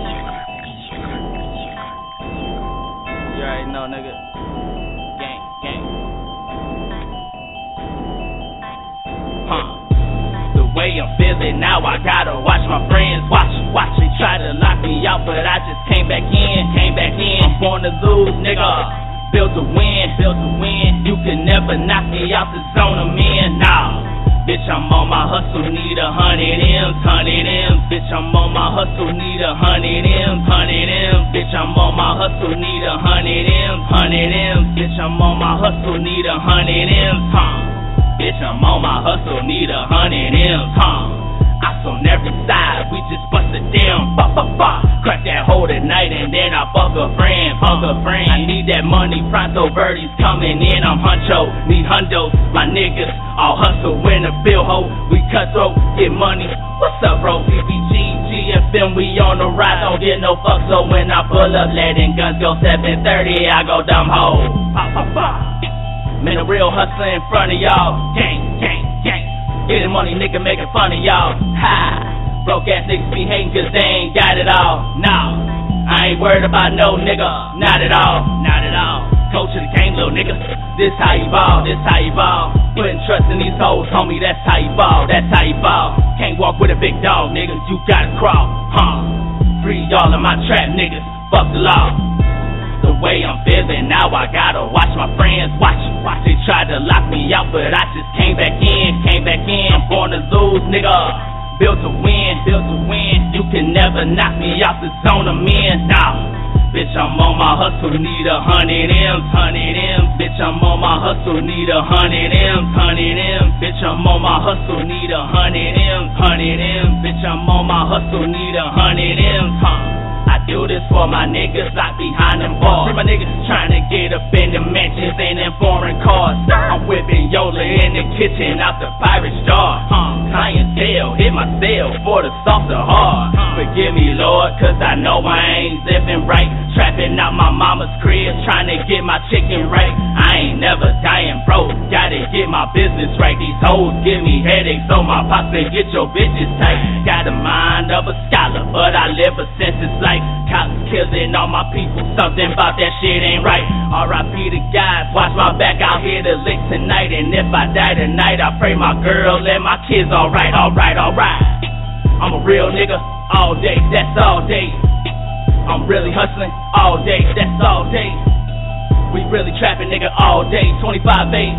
J: You already know, nigga. Gang, gang. Huh. The way I'm feeling now, I gotta watch my friends watch, watch. They try to lock me out, but I just came back in, came back in. I'm born to lose, nigga. Build to win, build to win. You can never knock me out the zone I'm in, nah. Bitch, I'm on my hustle, need a hundred M's, hundred M's. Bitch, I'm on my hustle, need a hundred M's, hundred M's. Bitch, I'm on my hustle, need a hundred M's, hundred M's. Bitch, I'm on my hustle, need a hundred M's, huh? Bitch, I'm on my hustle, need a hundred M's, huh? Ice on every side, we just bust it down, ba ba ba. Crack that hole tonight and then I fuck a friend, fuck a friend. I need that money, pronto, birdies coming in, I'm huncho, need hundos. My niggas all hustle, win a bill hoe. We cutthroat, get money. What's up, bro? B B G, G F and we on the rise. Don't get no fuck, so when I pull up, letting guns go seven thirty, I go dumb ho. Pop, pop, pop. Man, a real hustler in front of y'all. Gang, gang, gang. Getting money, nigga, making fun of y'all. Ha. Broke ass niggas be hating cause they ain't got it all. No, I ain't worried about no nigga. Not at all, not at all. Coach of the game, little nigga. This how you ball, this how you ball. Putting trust in these hoes, homie, that's how you ball, that's how you ball. Can't walk with a big dog, nigga, you gotta crawl, huh? Free y'all of my trap niggas, fuck the law. The way I'm feeling now, I gotta watch my friends watch. Watch, they tried to lock me out, but I just came back in, came back in. I'm born to lose, nigga. Built to win, built to win. You can never knock me out the zone I'm in, nah. Bitch, I'm on my hustle, need a hundred M's, hundred M's. Bitch, I'm on my hustle, need a hundred M's, hundred M's. Bitch, I'm on my hustle, need a hundred M's, hundred M's. Bitch, I'm on my hustle, need a hundred M's, huh? I do this for my niggas locked behind them bars. For my niggas trying to get up in the mansions and in foreign cars. I'm whipping Yola in the kitchen out the pirate jar. Uh, clientele, hit my cell for the soft or hard. Forgive me, Lord, cause I know I ain't living right. Trapping out my mama's crib, trying to get my chicken right. I ain't never dying broke, gotta get my business right. These hoes give me headaches, so my pops say get your bitches tight. Got the mind of a scholar, but I live a census like cops killing all my people, something about that shit ain't right. R I P to guys, watch my back out here to lick tonight. And if I die tonight, I pray my girl and my kids alright, alright, alright. I'm a real nigga, all day, that's all day. I'm really hustling, all day, that's all day. We really trapping, nigga, all day, twenty-five eight.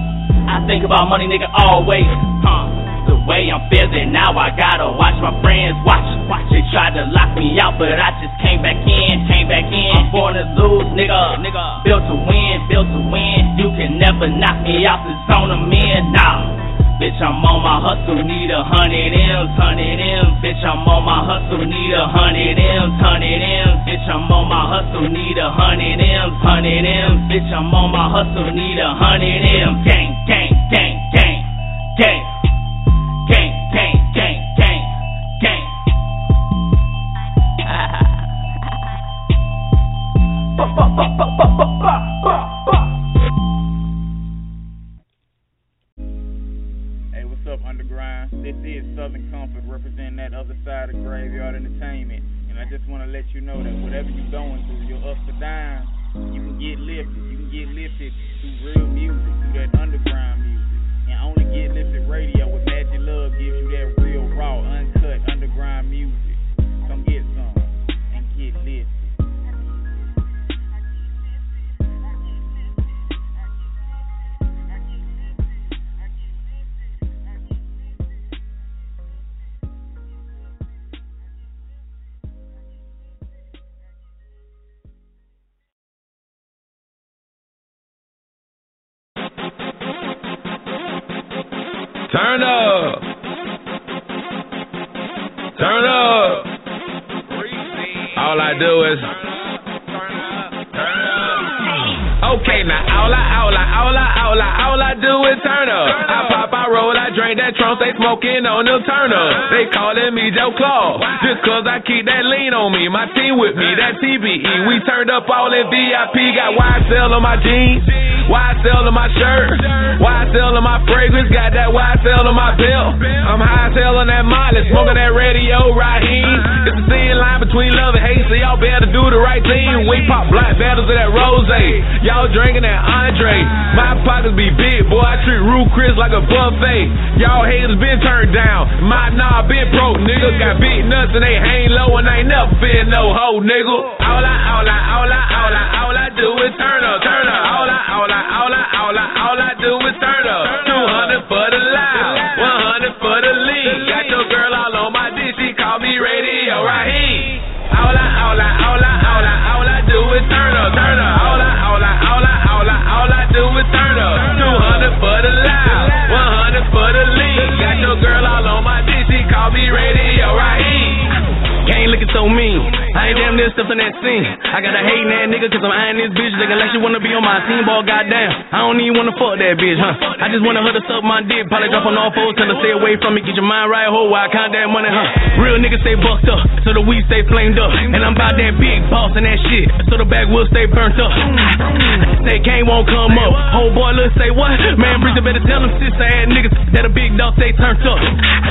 J: I think about money, nigga, always, huh? The way I'm feeling now, I gotta watch my friends watch. Watch, they tried to lock me out, but I just came back in, came back in. I'm born to lose, nigga, nigga. Built to win, built to win. You can never knock me out the zone I'm in, nah. Bitch, I'm on my hustle, need a hundred M's, hundred M's. Bitch, I'm on my hustle, need a hundred M's, hundred M's. Bitch, I'm on my hustle, need a hundred M's, hundred M's. Bitch, I'm on my hustle, need a hundred M's. Gang, gang, gang, gang, gang. Gang, gang, gang, gang, gang.
P: Hey, what's up, Underground? This is Southern Comfort, representing that other side of Graveyard Entertainment. And I just want to let you know that whatever you're going through, your ups or downs, you can get lifted. You can get lifted through real music, through that underground music. And only Get Lifted Radio with Magic Love gives you that real, raw, uncut, underground music. Come get some and get lifted.
L: Turn up. Turn up. All I do is okay, now all I, all I, all I, all I, all I do is turn up. I pop, I roll, I drink that Trump, they smoking on them turn up. They calling me Joe Claw, just cause I keep that lean on me. My team with me, that T B E. We turned up all in V I P, got Y S L on my jeans, Y S L on my shirt, Y S L on my fragrance, got that Y S L on my belt. I'm high as hell on that Molly, smoking that radio, Raheem. It's the thin line between love and hate, so y'all better do the right thing. We pop black battles of that rose. Y'all drinking that Andre. My pockets be big, boy. I treat Rude Chris like a buffet. Y'all haters been turned down. My nah been broke, nigga. Got big nuts and they hang low and ain't never been no hoe, nigga. All I, all I, all I, all I, all I do is turn up, turn up. All I, all I, all I, all I, all I do is turn up. Two hundred for the loud, one hundred for the lean. Got your girl all on my dick, she call me Radio Raheem. All I, all I, all I, all I, all I do is turn up, turn up. All I, all I, all I, all I, all I do is turn up. Two hundred for the loud, one hundred for the lean. Got your girl all on my dick, she call me Radio Raheem. Can't look at
O: nigga so mean. I ain't damn near stepping that scene. I got a hating ass nigga cause I'm eyeing this bitch. Looking like she wanna be on my team, ball goddamn. I don't even wanna fuck that bitch, huh? I just wanna her to suck my dick. Probably drop on all fours, tell her stay away from me. Get your mind right, ho, while I count that money, huh? Real niggas stay bucked up, so the weed stay flamed up. And I'm about that big boss and that shit, so the back will stay burnt up. Say Kane won't come up. Whole boy look say what? Man, Breezy better tell them sister ass niggas that a big dog stay turned up.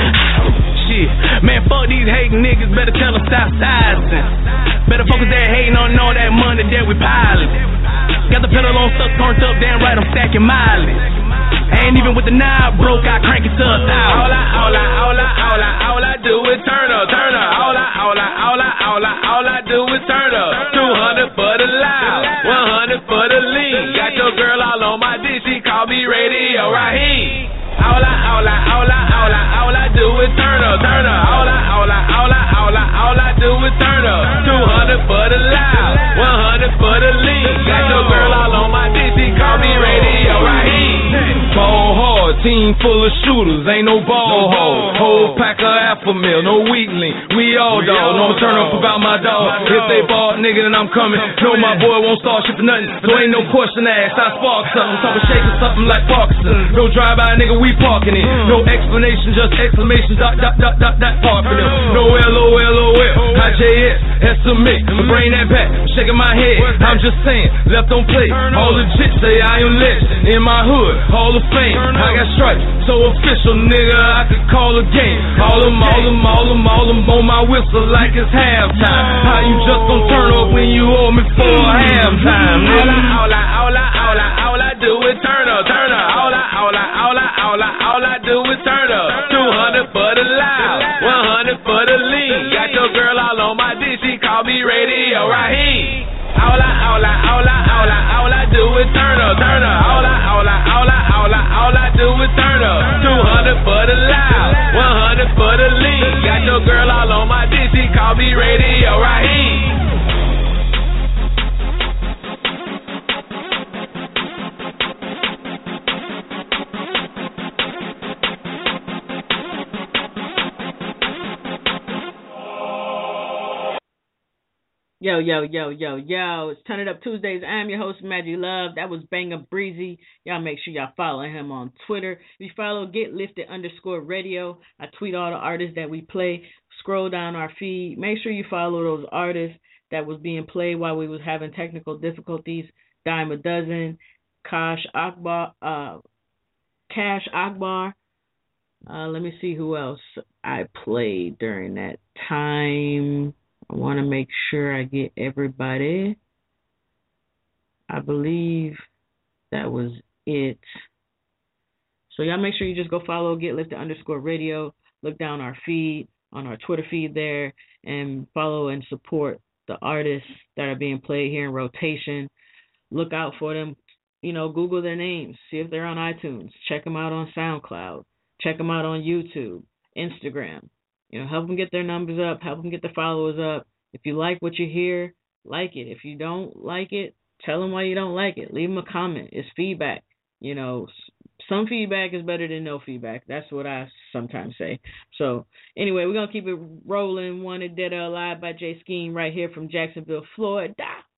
O: Shit, man, fuck these hating niggas, better tell them stop sizing. Better focus that hating on all that money that we piling. Got the pedal on stuck, turned up, damn right, I'm stacking mileage. Ain't even with the knob broke, I crank it to a thousand. All I, all I, all I, all I, all I do is turn up, turn up. All I, all I, all I, all I, all I do is turn up. Two hundred for the loud, one hundred for the lean. Got your girl all on my dick, she call me Radio Raheem. All I, all I, all I, all I, all I do is turn up, turn up. All I, all I, all I, all I, all I do is turn up. Two hundred for the loud, one hundred for the lean. Got your girl all on my dick, she call me Radio Raheem. Ball hard, team full of shooters, ain't no ball hole. Whole pack of Alpha Mill, no weakling. We all dog, no turn up about my dog. If they ball nigga, then I'm coming. No, my boy won't start shit for nothing. So ain't no question asked. I spark something, talking shaking something like Parkinson. No drive by nigga, we parking it. No explanation, just exclamation. Dot dot dot dot dot parking it. No L O L O L, I J S, S to me. Bring that back, I'm shaking my head. I'm just saying, left on play. All legit say I am legend in my hood. Hall of Fame, I got stripes, so official, nigga, I could call a game. All them, all them, all them, all them on my whistle like it's halftime. How you just gon' turn up when you owe me for halftime? All I, all I, all I, all I, all I do is turn up, turn up. All I, all I, all I, all I, all I do is turn up. Two hundred for the loud, one hundred for the lean. Got your girl all on my dick, she call me Radio Raheem. All I, all I, all I, all I, all I do is turn up, turn up. All I, all I, all I, all I, all I do is turn up. Two hundred for the loud, one hundred for the lean. Got your girl all on my dick, she call me Radio Raheem.
F: Yo, yo, yo, yo, yo. It's Turn It Up Tuesdays. I'm your host, Magic Love. That was Banger Breezy. Y'all make sure y'all follow him on Twitter. If you follow Get Lifted underscore radio, I tweet all the artists that we play. Scroll down our feed. Make sure you follow those artists that was being played while we was having technical difficulties. Dime a Dozen, Cash Akbar, uh, Cash Akbar. Uh, let me see who else I played during that time. I want to make sure I get everybody. I believe that was it. So y'all make sure you just go follow Get Lifted underscore radio. Look down our feed, on our Twitter feed there, and follow and support the artists that are being played here in rotation. Look out for them. You know, Google their names. See if they're on iTunes. Check them out on SoundCloud. Check them out on YouTube, Instagram. You know, help them get their numbers up. Help them get their followers up. If you like what you hear, like it. If you don't like it, tell them why you don't like it. Leave them a comment. It's feedback. You know, some feedback is better than no feedback. That's what I sometimes say. So, anyway, we're going to keep it rolling. Wanted Dead or Alive by Jay Skeen right here from Jacksonville, Florida.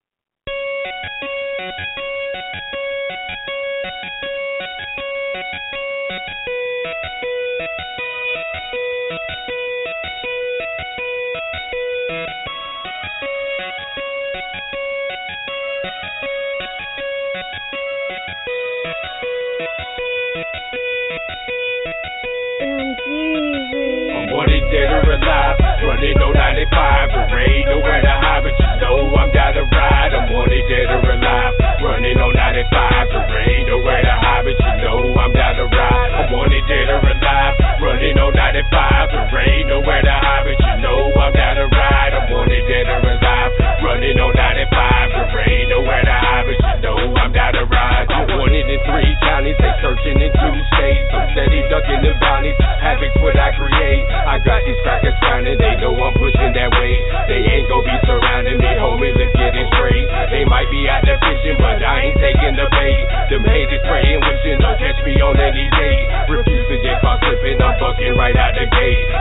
N: Dead or alive, running on ninety-five, there ain't nowhere to hide, but you know I'm down to ride. I'm wanted dead or alive, running on ninety-five, there ain't nowhere to hide, but you know I'm down to ride. I'm wanted dead or alive, running on ninety-five, there ain't nowhere to hide, but you know I'm down to ride. I'm wanted dead or alive, running on ninety-five, there ain't nowhere to hide, but you know I'm down to ride. I'm wanted in three counties, they searching in two states, I'm steady ducking the bounties, habits what I create. I got these crackers sounding, they know I'm pushing that way. They ain't gon' be surrounding me, homie, let's get it straight. They might be out there fishing, but I ain't taking the bait. Them haters praying, wishing they'll catch me on any day. Refuse to get caught slipping, I'm fucking right out the gate.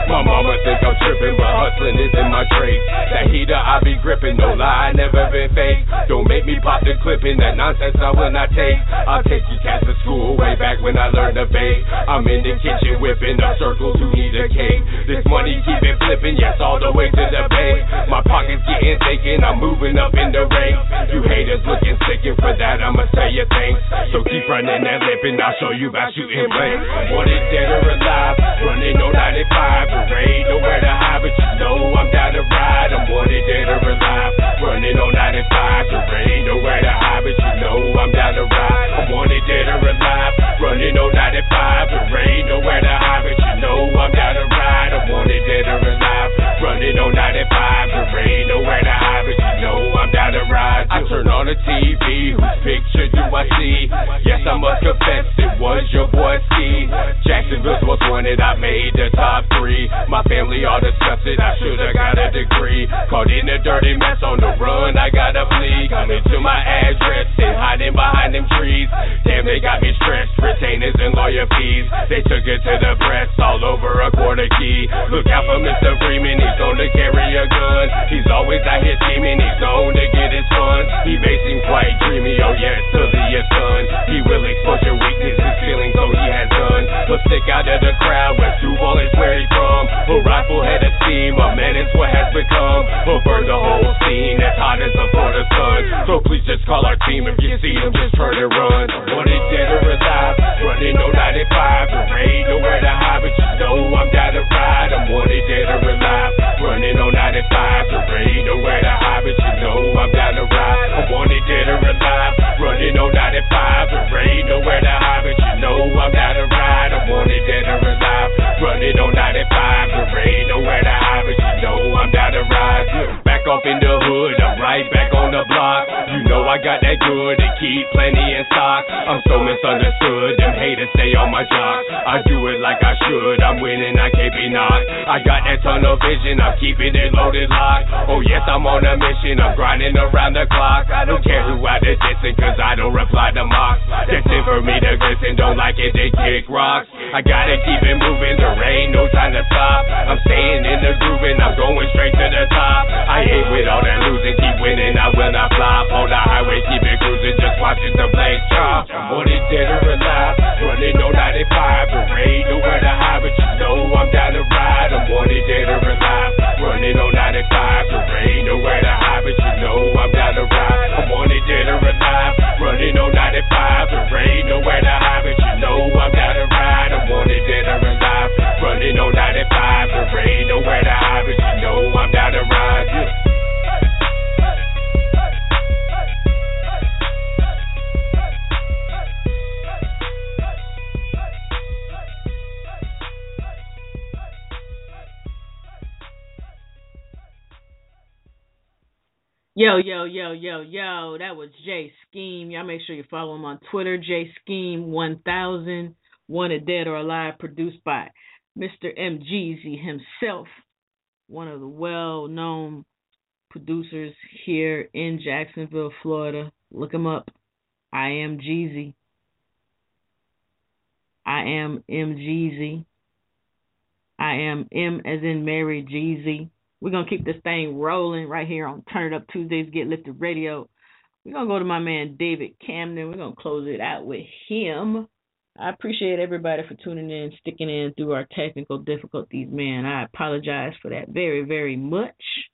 S: My mama think I'm tripping, but hustling is in my traits. That heater I be gripping, no lie, I never been fake. Don't make me pop the clipping, that nonsense I will not take. I'll take you cats to school way back when I learned to bake. I'm in the kitchen whipping up circles who need a cake. This money keep it flipping, yes, all the way to the bank. My pockets getting thick and I'm moving up in the ranks. You haters looking sick, and for that I'ma say you thanks. So keep running that lip and I'll show you about shooting blanks. Wanted dead or alive, running on ninety-five. Parade, nowhere to hide, but you know I'm down to ride. I'm wanted dead or alive, running on ninety-five. Parade, nowhere to hide, but you know I'm down to ride. I'm wanted dead or alive, running on ninety-five. Parade, nowhere to hide, but you know I'm down to ride. I'm wanted dead or alive, running on ninety-five. Parade, nowhere to hide, but you know I'm down to ride. I turn on the T V, whose picture do I see? Yes, I must confess it was your boy Ski. Jacksonville's most wanted, I made the top three. My family all discussed it, I should've got a degree. Caught in a dirty mess on the run, I gotta flee. Coming to my address and hiding behind them trees. Damn, they got me stressed, retainers and lawyer fees. They took it to the press, all over a quarter key. Look out for Mister Freeman, he's known to carry a gun. He's always out here scheming, he's known to get his fun. He may seem quite dreamy, oh yes, to be your son. He will expose your weaknesses, feelings, so he has done. But stick out of the crowd, where Duval is where he's from. A rifle head of steam, a menace what has become. Will burn the whole scene, as hot as the Florida sun. So please just call our team if you see him, just turn and run. Wanted dead or alive, running on ninety-five. Parade, nowhere to hide, but you know I'm down to ride. I'm wanted dead or alive, running on ninety-five. Parade, nowhere to hide, but you know I'm down to ride. I'm wanted dead or alive, running on ninety-five. Parade, nowhere to hide, but you know I'm down to ride. I'm wanted dead or alive, running on ninety-five. Parade, nowhere to hide, but you know I'm down to ride. Back off in the hood, I'm right back on the block. You know I got that good and keep plenty in stock. I'm so misunderstood, them haters stay on my jock. I do it like I should, I'm winning, I can't be knocked. I got that tunnel vision, I'm keeping it loaded locked. Oh yes, I'm on a mission, I'm grinding around the clock. I don't care who I dissing, cause I don't reply to mocks. Destined for me to glisten, don't like it, they kick rocks. I gotta keep it moving, there ain't no time to stop. I'm staying in the groove and I'm going straight to the top. I ain't with all that losing, keep winning, I will not flop. On the highway, keep it cruising, just watching the blades chop. Wanted dead or alive, running on ninety-five. Parade, nowhere to hide, but you know I'm down to ride. I'm wanted dead or alive, running on ninety-five. Parade, nowhere to hide, but you know I'm down to ride. I'm wanted dead or alive, running on ninety-five. Parade, nowhere to hide, but you know I'm down to ride. I'm wanted dead or alive, running on ninety-five. Parade, nowhere to hide, but you know I'm down to ride. Yeah.
F: Yo, yo, yo, yo, yo, that was Jay Scheme. Y'all make sure you follow him on Twitter, Jay Scheme one thousand, Wanted Dead or Alive, produced by Mister M. Jeezy himself, one of the well-known producers here in Jacksonville, Florida. Look him up. I am Jeezy. I am M. Jeezy. I am M as in Mary Jeezy. We're going to keep this thing rolling right here on Turn It Up Tuesdays, Get Lifted Radio. We're going to go to my man David Camden. We're going to close it out with him. I appreciate everybody for tuning in, sticking in through our technical difficulties, man. I apologize for that very, very much.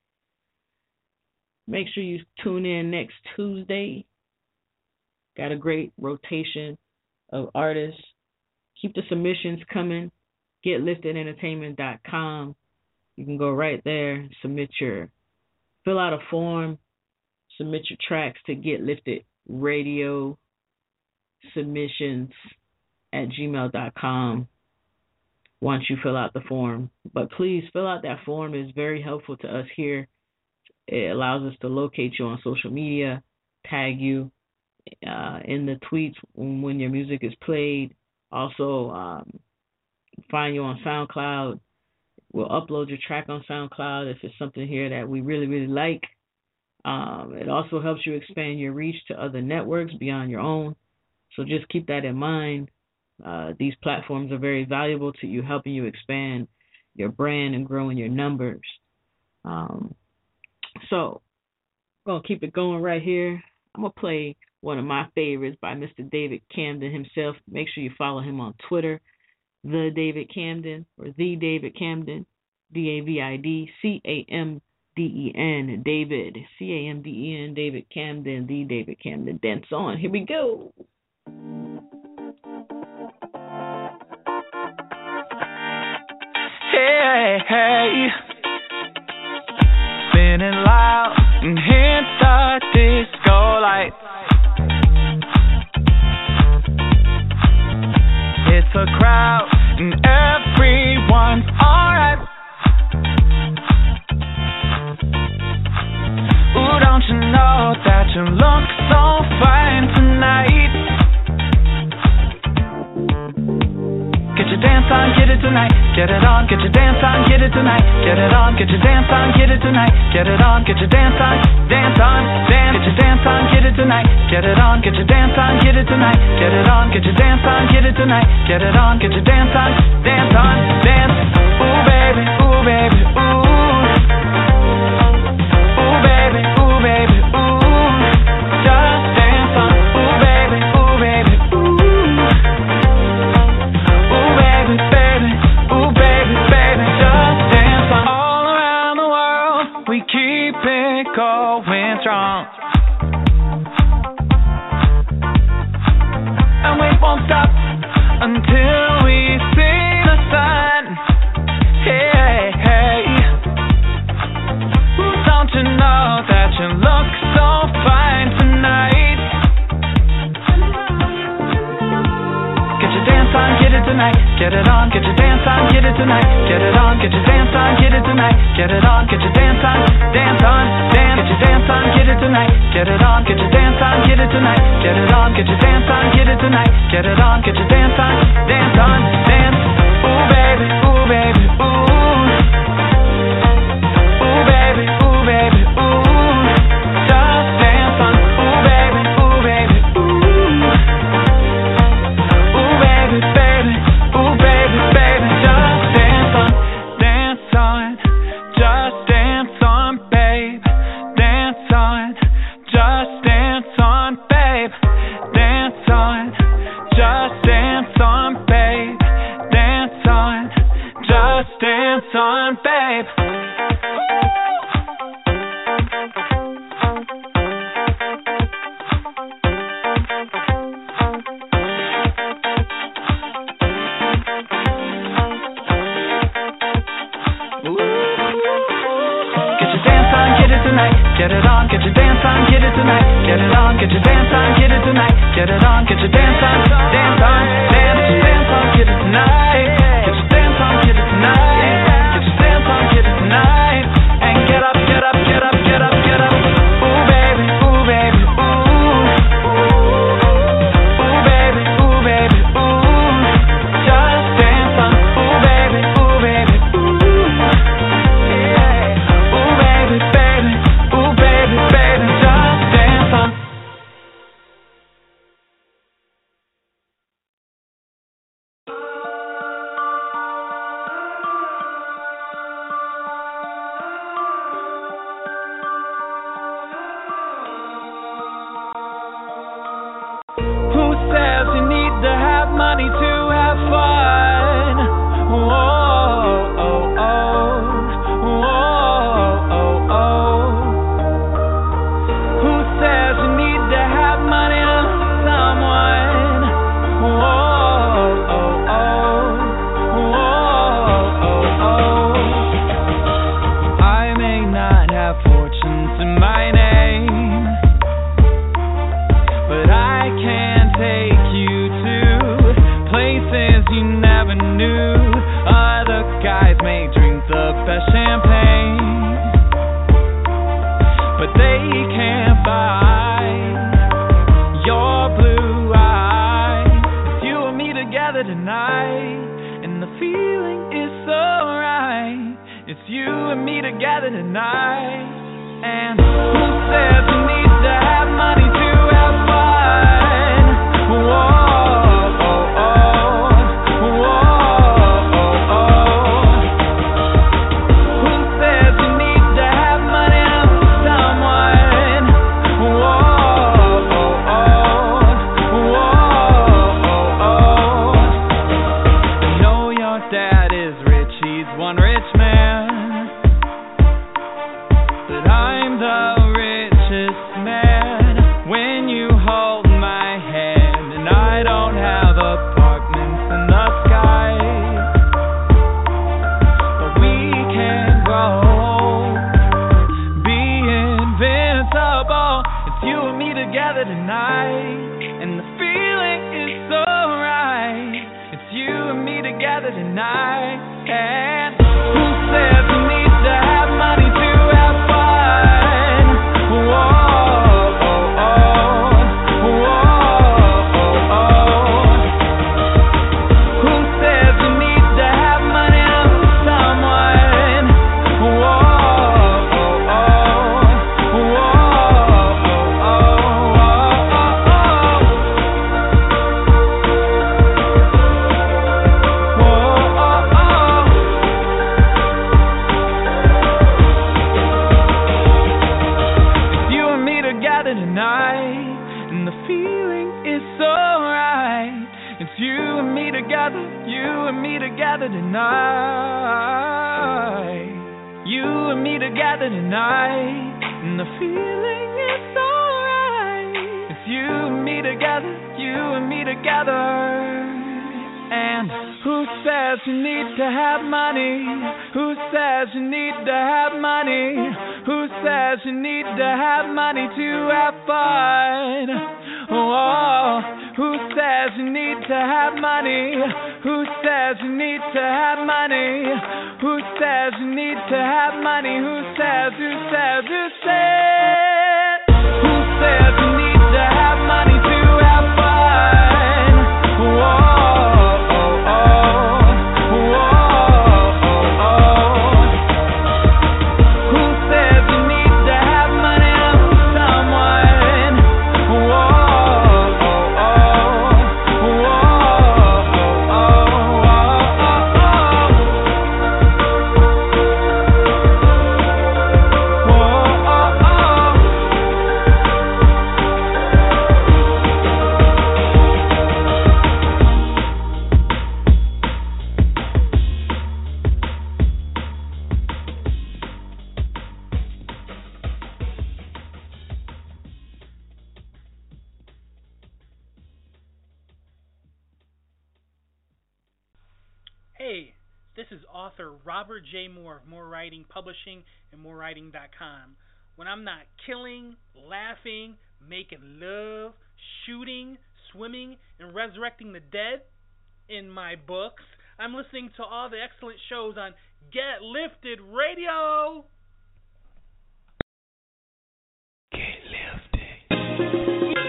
F: Make sure you tune in next Tuesday. Got a great rotation of artists. Keep the submissions coming. get lifted entertainment dot com. You can go right there, submit your, fill out a form, submit your tracks to Get Lifted Radio submissions at gmail dot com once you fill out the form. But please fill out that form. It's very helpful to us here. It allows us to locate you on social media, tag you uh, in the tweets when your music is played. Also, um, find you on SoundCloud. We'll upload your track on SoundCloud if it's something here that we really, really like. Um, it also helps you expand your reach to other networks beyond your own. So just keep that in mind. Uh, these platforms are very valuable to you, helping you expand your brand and growing your numbers. Um, so, I'm going to keep it going right here. I'm going to play one of my favorites by Mister David Camden himself. Make sure you follow him on Twitter, The David Camden, or The David Camden, D A V I D C A M D E N, David, C A M D E N, David Camden, The David Camden. Dance on. Here we go.
T: Hey, hey, spinning loud and hit the disco lights. It's a crowd and everyone's alright. Ooh, don't you know that you look so fine tonight? Get your dance on, get it tonight. Get it on, get your dance on, get it tonight. Get it on, get your dance on, get it tonight. Get it on, get your dance on, dance on, dance. Get your dance on, get it tonight. Get it on, get your dance on, get it tonight. Get it on, get your dance on, get it tonight. Get it on, get your dance on, dance on, dance. Ooh baby, ooh baby, ooh. Ooh baby, ooh baby, ooh. Just dance on, ooh baby, ooh baby, ooh. Ooh baby, baby, ooh baby, baby. Just dance on. All around the world, we keep it going strong. And we won't stop until we see the sun. Hey, hey. Don't you know that you look so fine tonight? Get your dance on, get it tonight. Get it on, get your dance on, get it tonight. Get it on, get your dance on, get it tonight. Get it on, get your dance on, dance on, dance. Get your dance on, get it tonight. Get it on, get your dance on, get it tonight. Get it on, get your dance on, get it tonight. Get it on, get your dance on, dance on, dance. Ooh baby, ooh baby, ooh. Ooh baby, ooh baby, ooh. Just dance on. Ooh baby, ooh baby, ooh. Ooh baby, baby, ooh baby, baby. Just dance on, dance on. Just dance on, babe. Dance on. Just dance on, babe. Dance on. Just dance on, babe. Dance on. Just dance on, babe. Get it on, get your dance on, get it tonight. Get it on, get your dance on, get it tonight. Get it on, get your dance on, dance on, dance. Get your dance on, get it tonight. Get your dance on, get it tonight. Get your dance on, get it tonight. And get up, get up, get up, get up, get up. Ooh baby, ooh baby, ooh. Ooh baby, ooh baby, ooh. Just dance on. Ooh baby, ooh baby, ooh. Yeah. Ooh baby, baby. Baby, baby, just dance on. Who says you need to have money to have fun? Whoa, oh, oh, whoa, oh, oh. Who says you need to have money to someone? Whoa, oh, oh, whoa, oh, oh. I may not have fortunes in my name, but I can take you to places you never knew. Other guys may drink the best champagne, but they can't buy your blue eyes. It's you and me together tonight, and the feeling is so right. It's you and me together tonight. And who says you need to have money to have fun? Whoa, oh, oh, whoa, oh, oh. together tonight, and the feeling is so right. It's you and me together tonight. And who says we need to have money to have fun? Whoa, oh, oh, whoa, oh, oh. Who says we need to have money to lose someone? Whoa, oh, oh, whoa, oh, oh, tonight, and the feeling is so right. It's you and me together, you and me together tonight. You and me together tonight, and the feeling is so right. It's you and me together, you and me together. And who says you need to have money? Who says you need to have money? Who says you need to have money to have fun? Oh, who says you need to have money? Who says you need to have money? Who says you need to have money? Who says, who says, who says? Who says you need to have money to have fun? Whoa.
U: Hey, this is author Robert J. Moore of Moore Writing Publishing and Moore Writing dot com. When I'm not killing, laughing, making love, shooting, swimming, and resurrecting the dead in my books, I'm listening to all the excellent shows on Get Lifted Radio.
D: Get Lifted.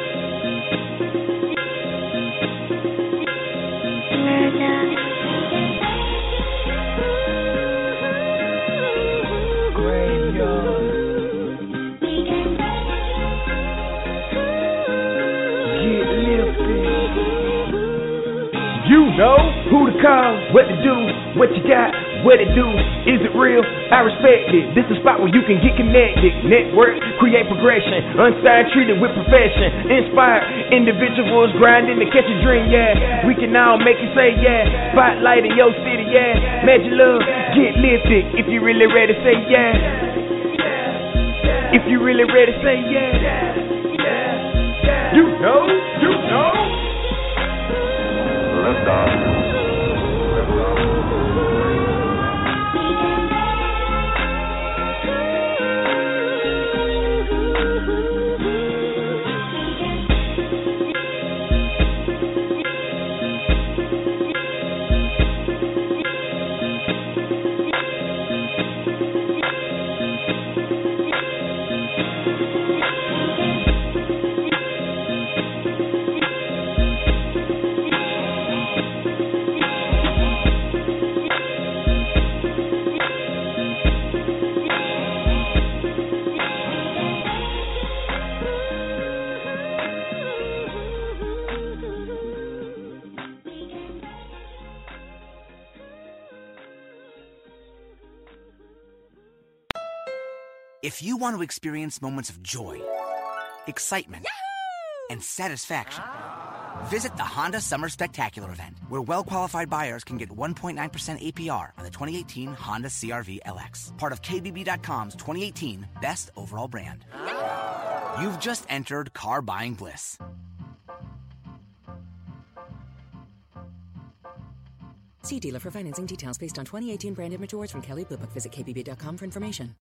E: You know who to call, what to do, what you got, what it do. Is it real? I respect it. This is a spot where you can get connected. Network, create progression. Unsigned, treated with profession. Inspired individuals grinding to catch a dream, yeah. We can all make it say, yeah. Spotlight in your city, yeah. Magic love, get lifted. If you really ready, say, yeah. If you really ready, say, yeah. You know, you know. Lift off. Lift off.
V: If you want to experience moments of joy, excitement, Yahoo! And satisfaction, visit the Honda Summer Spectacular event, where well-qualified buyers can get one point nine percent A P R on the twenty eighteen Honda C R V L X, part of K B B dot com's twenty eighteen Best Overall Brand. You've just entered car buying bliss.
W: See dealer for financing details based on twenty eighteen brand image awards from Kelley Blue Book. Visit K B B dot com for information.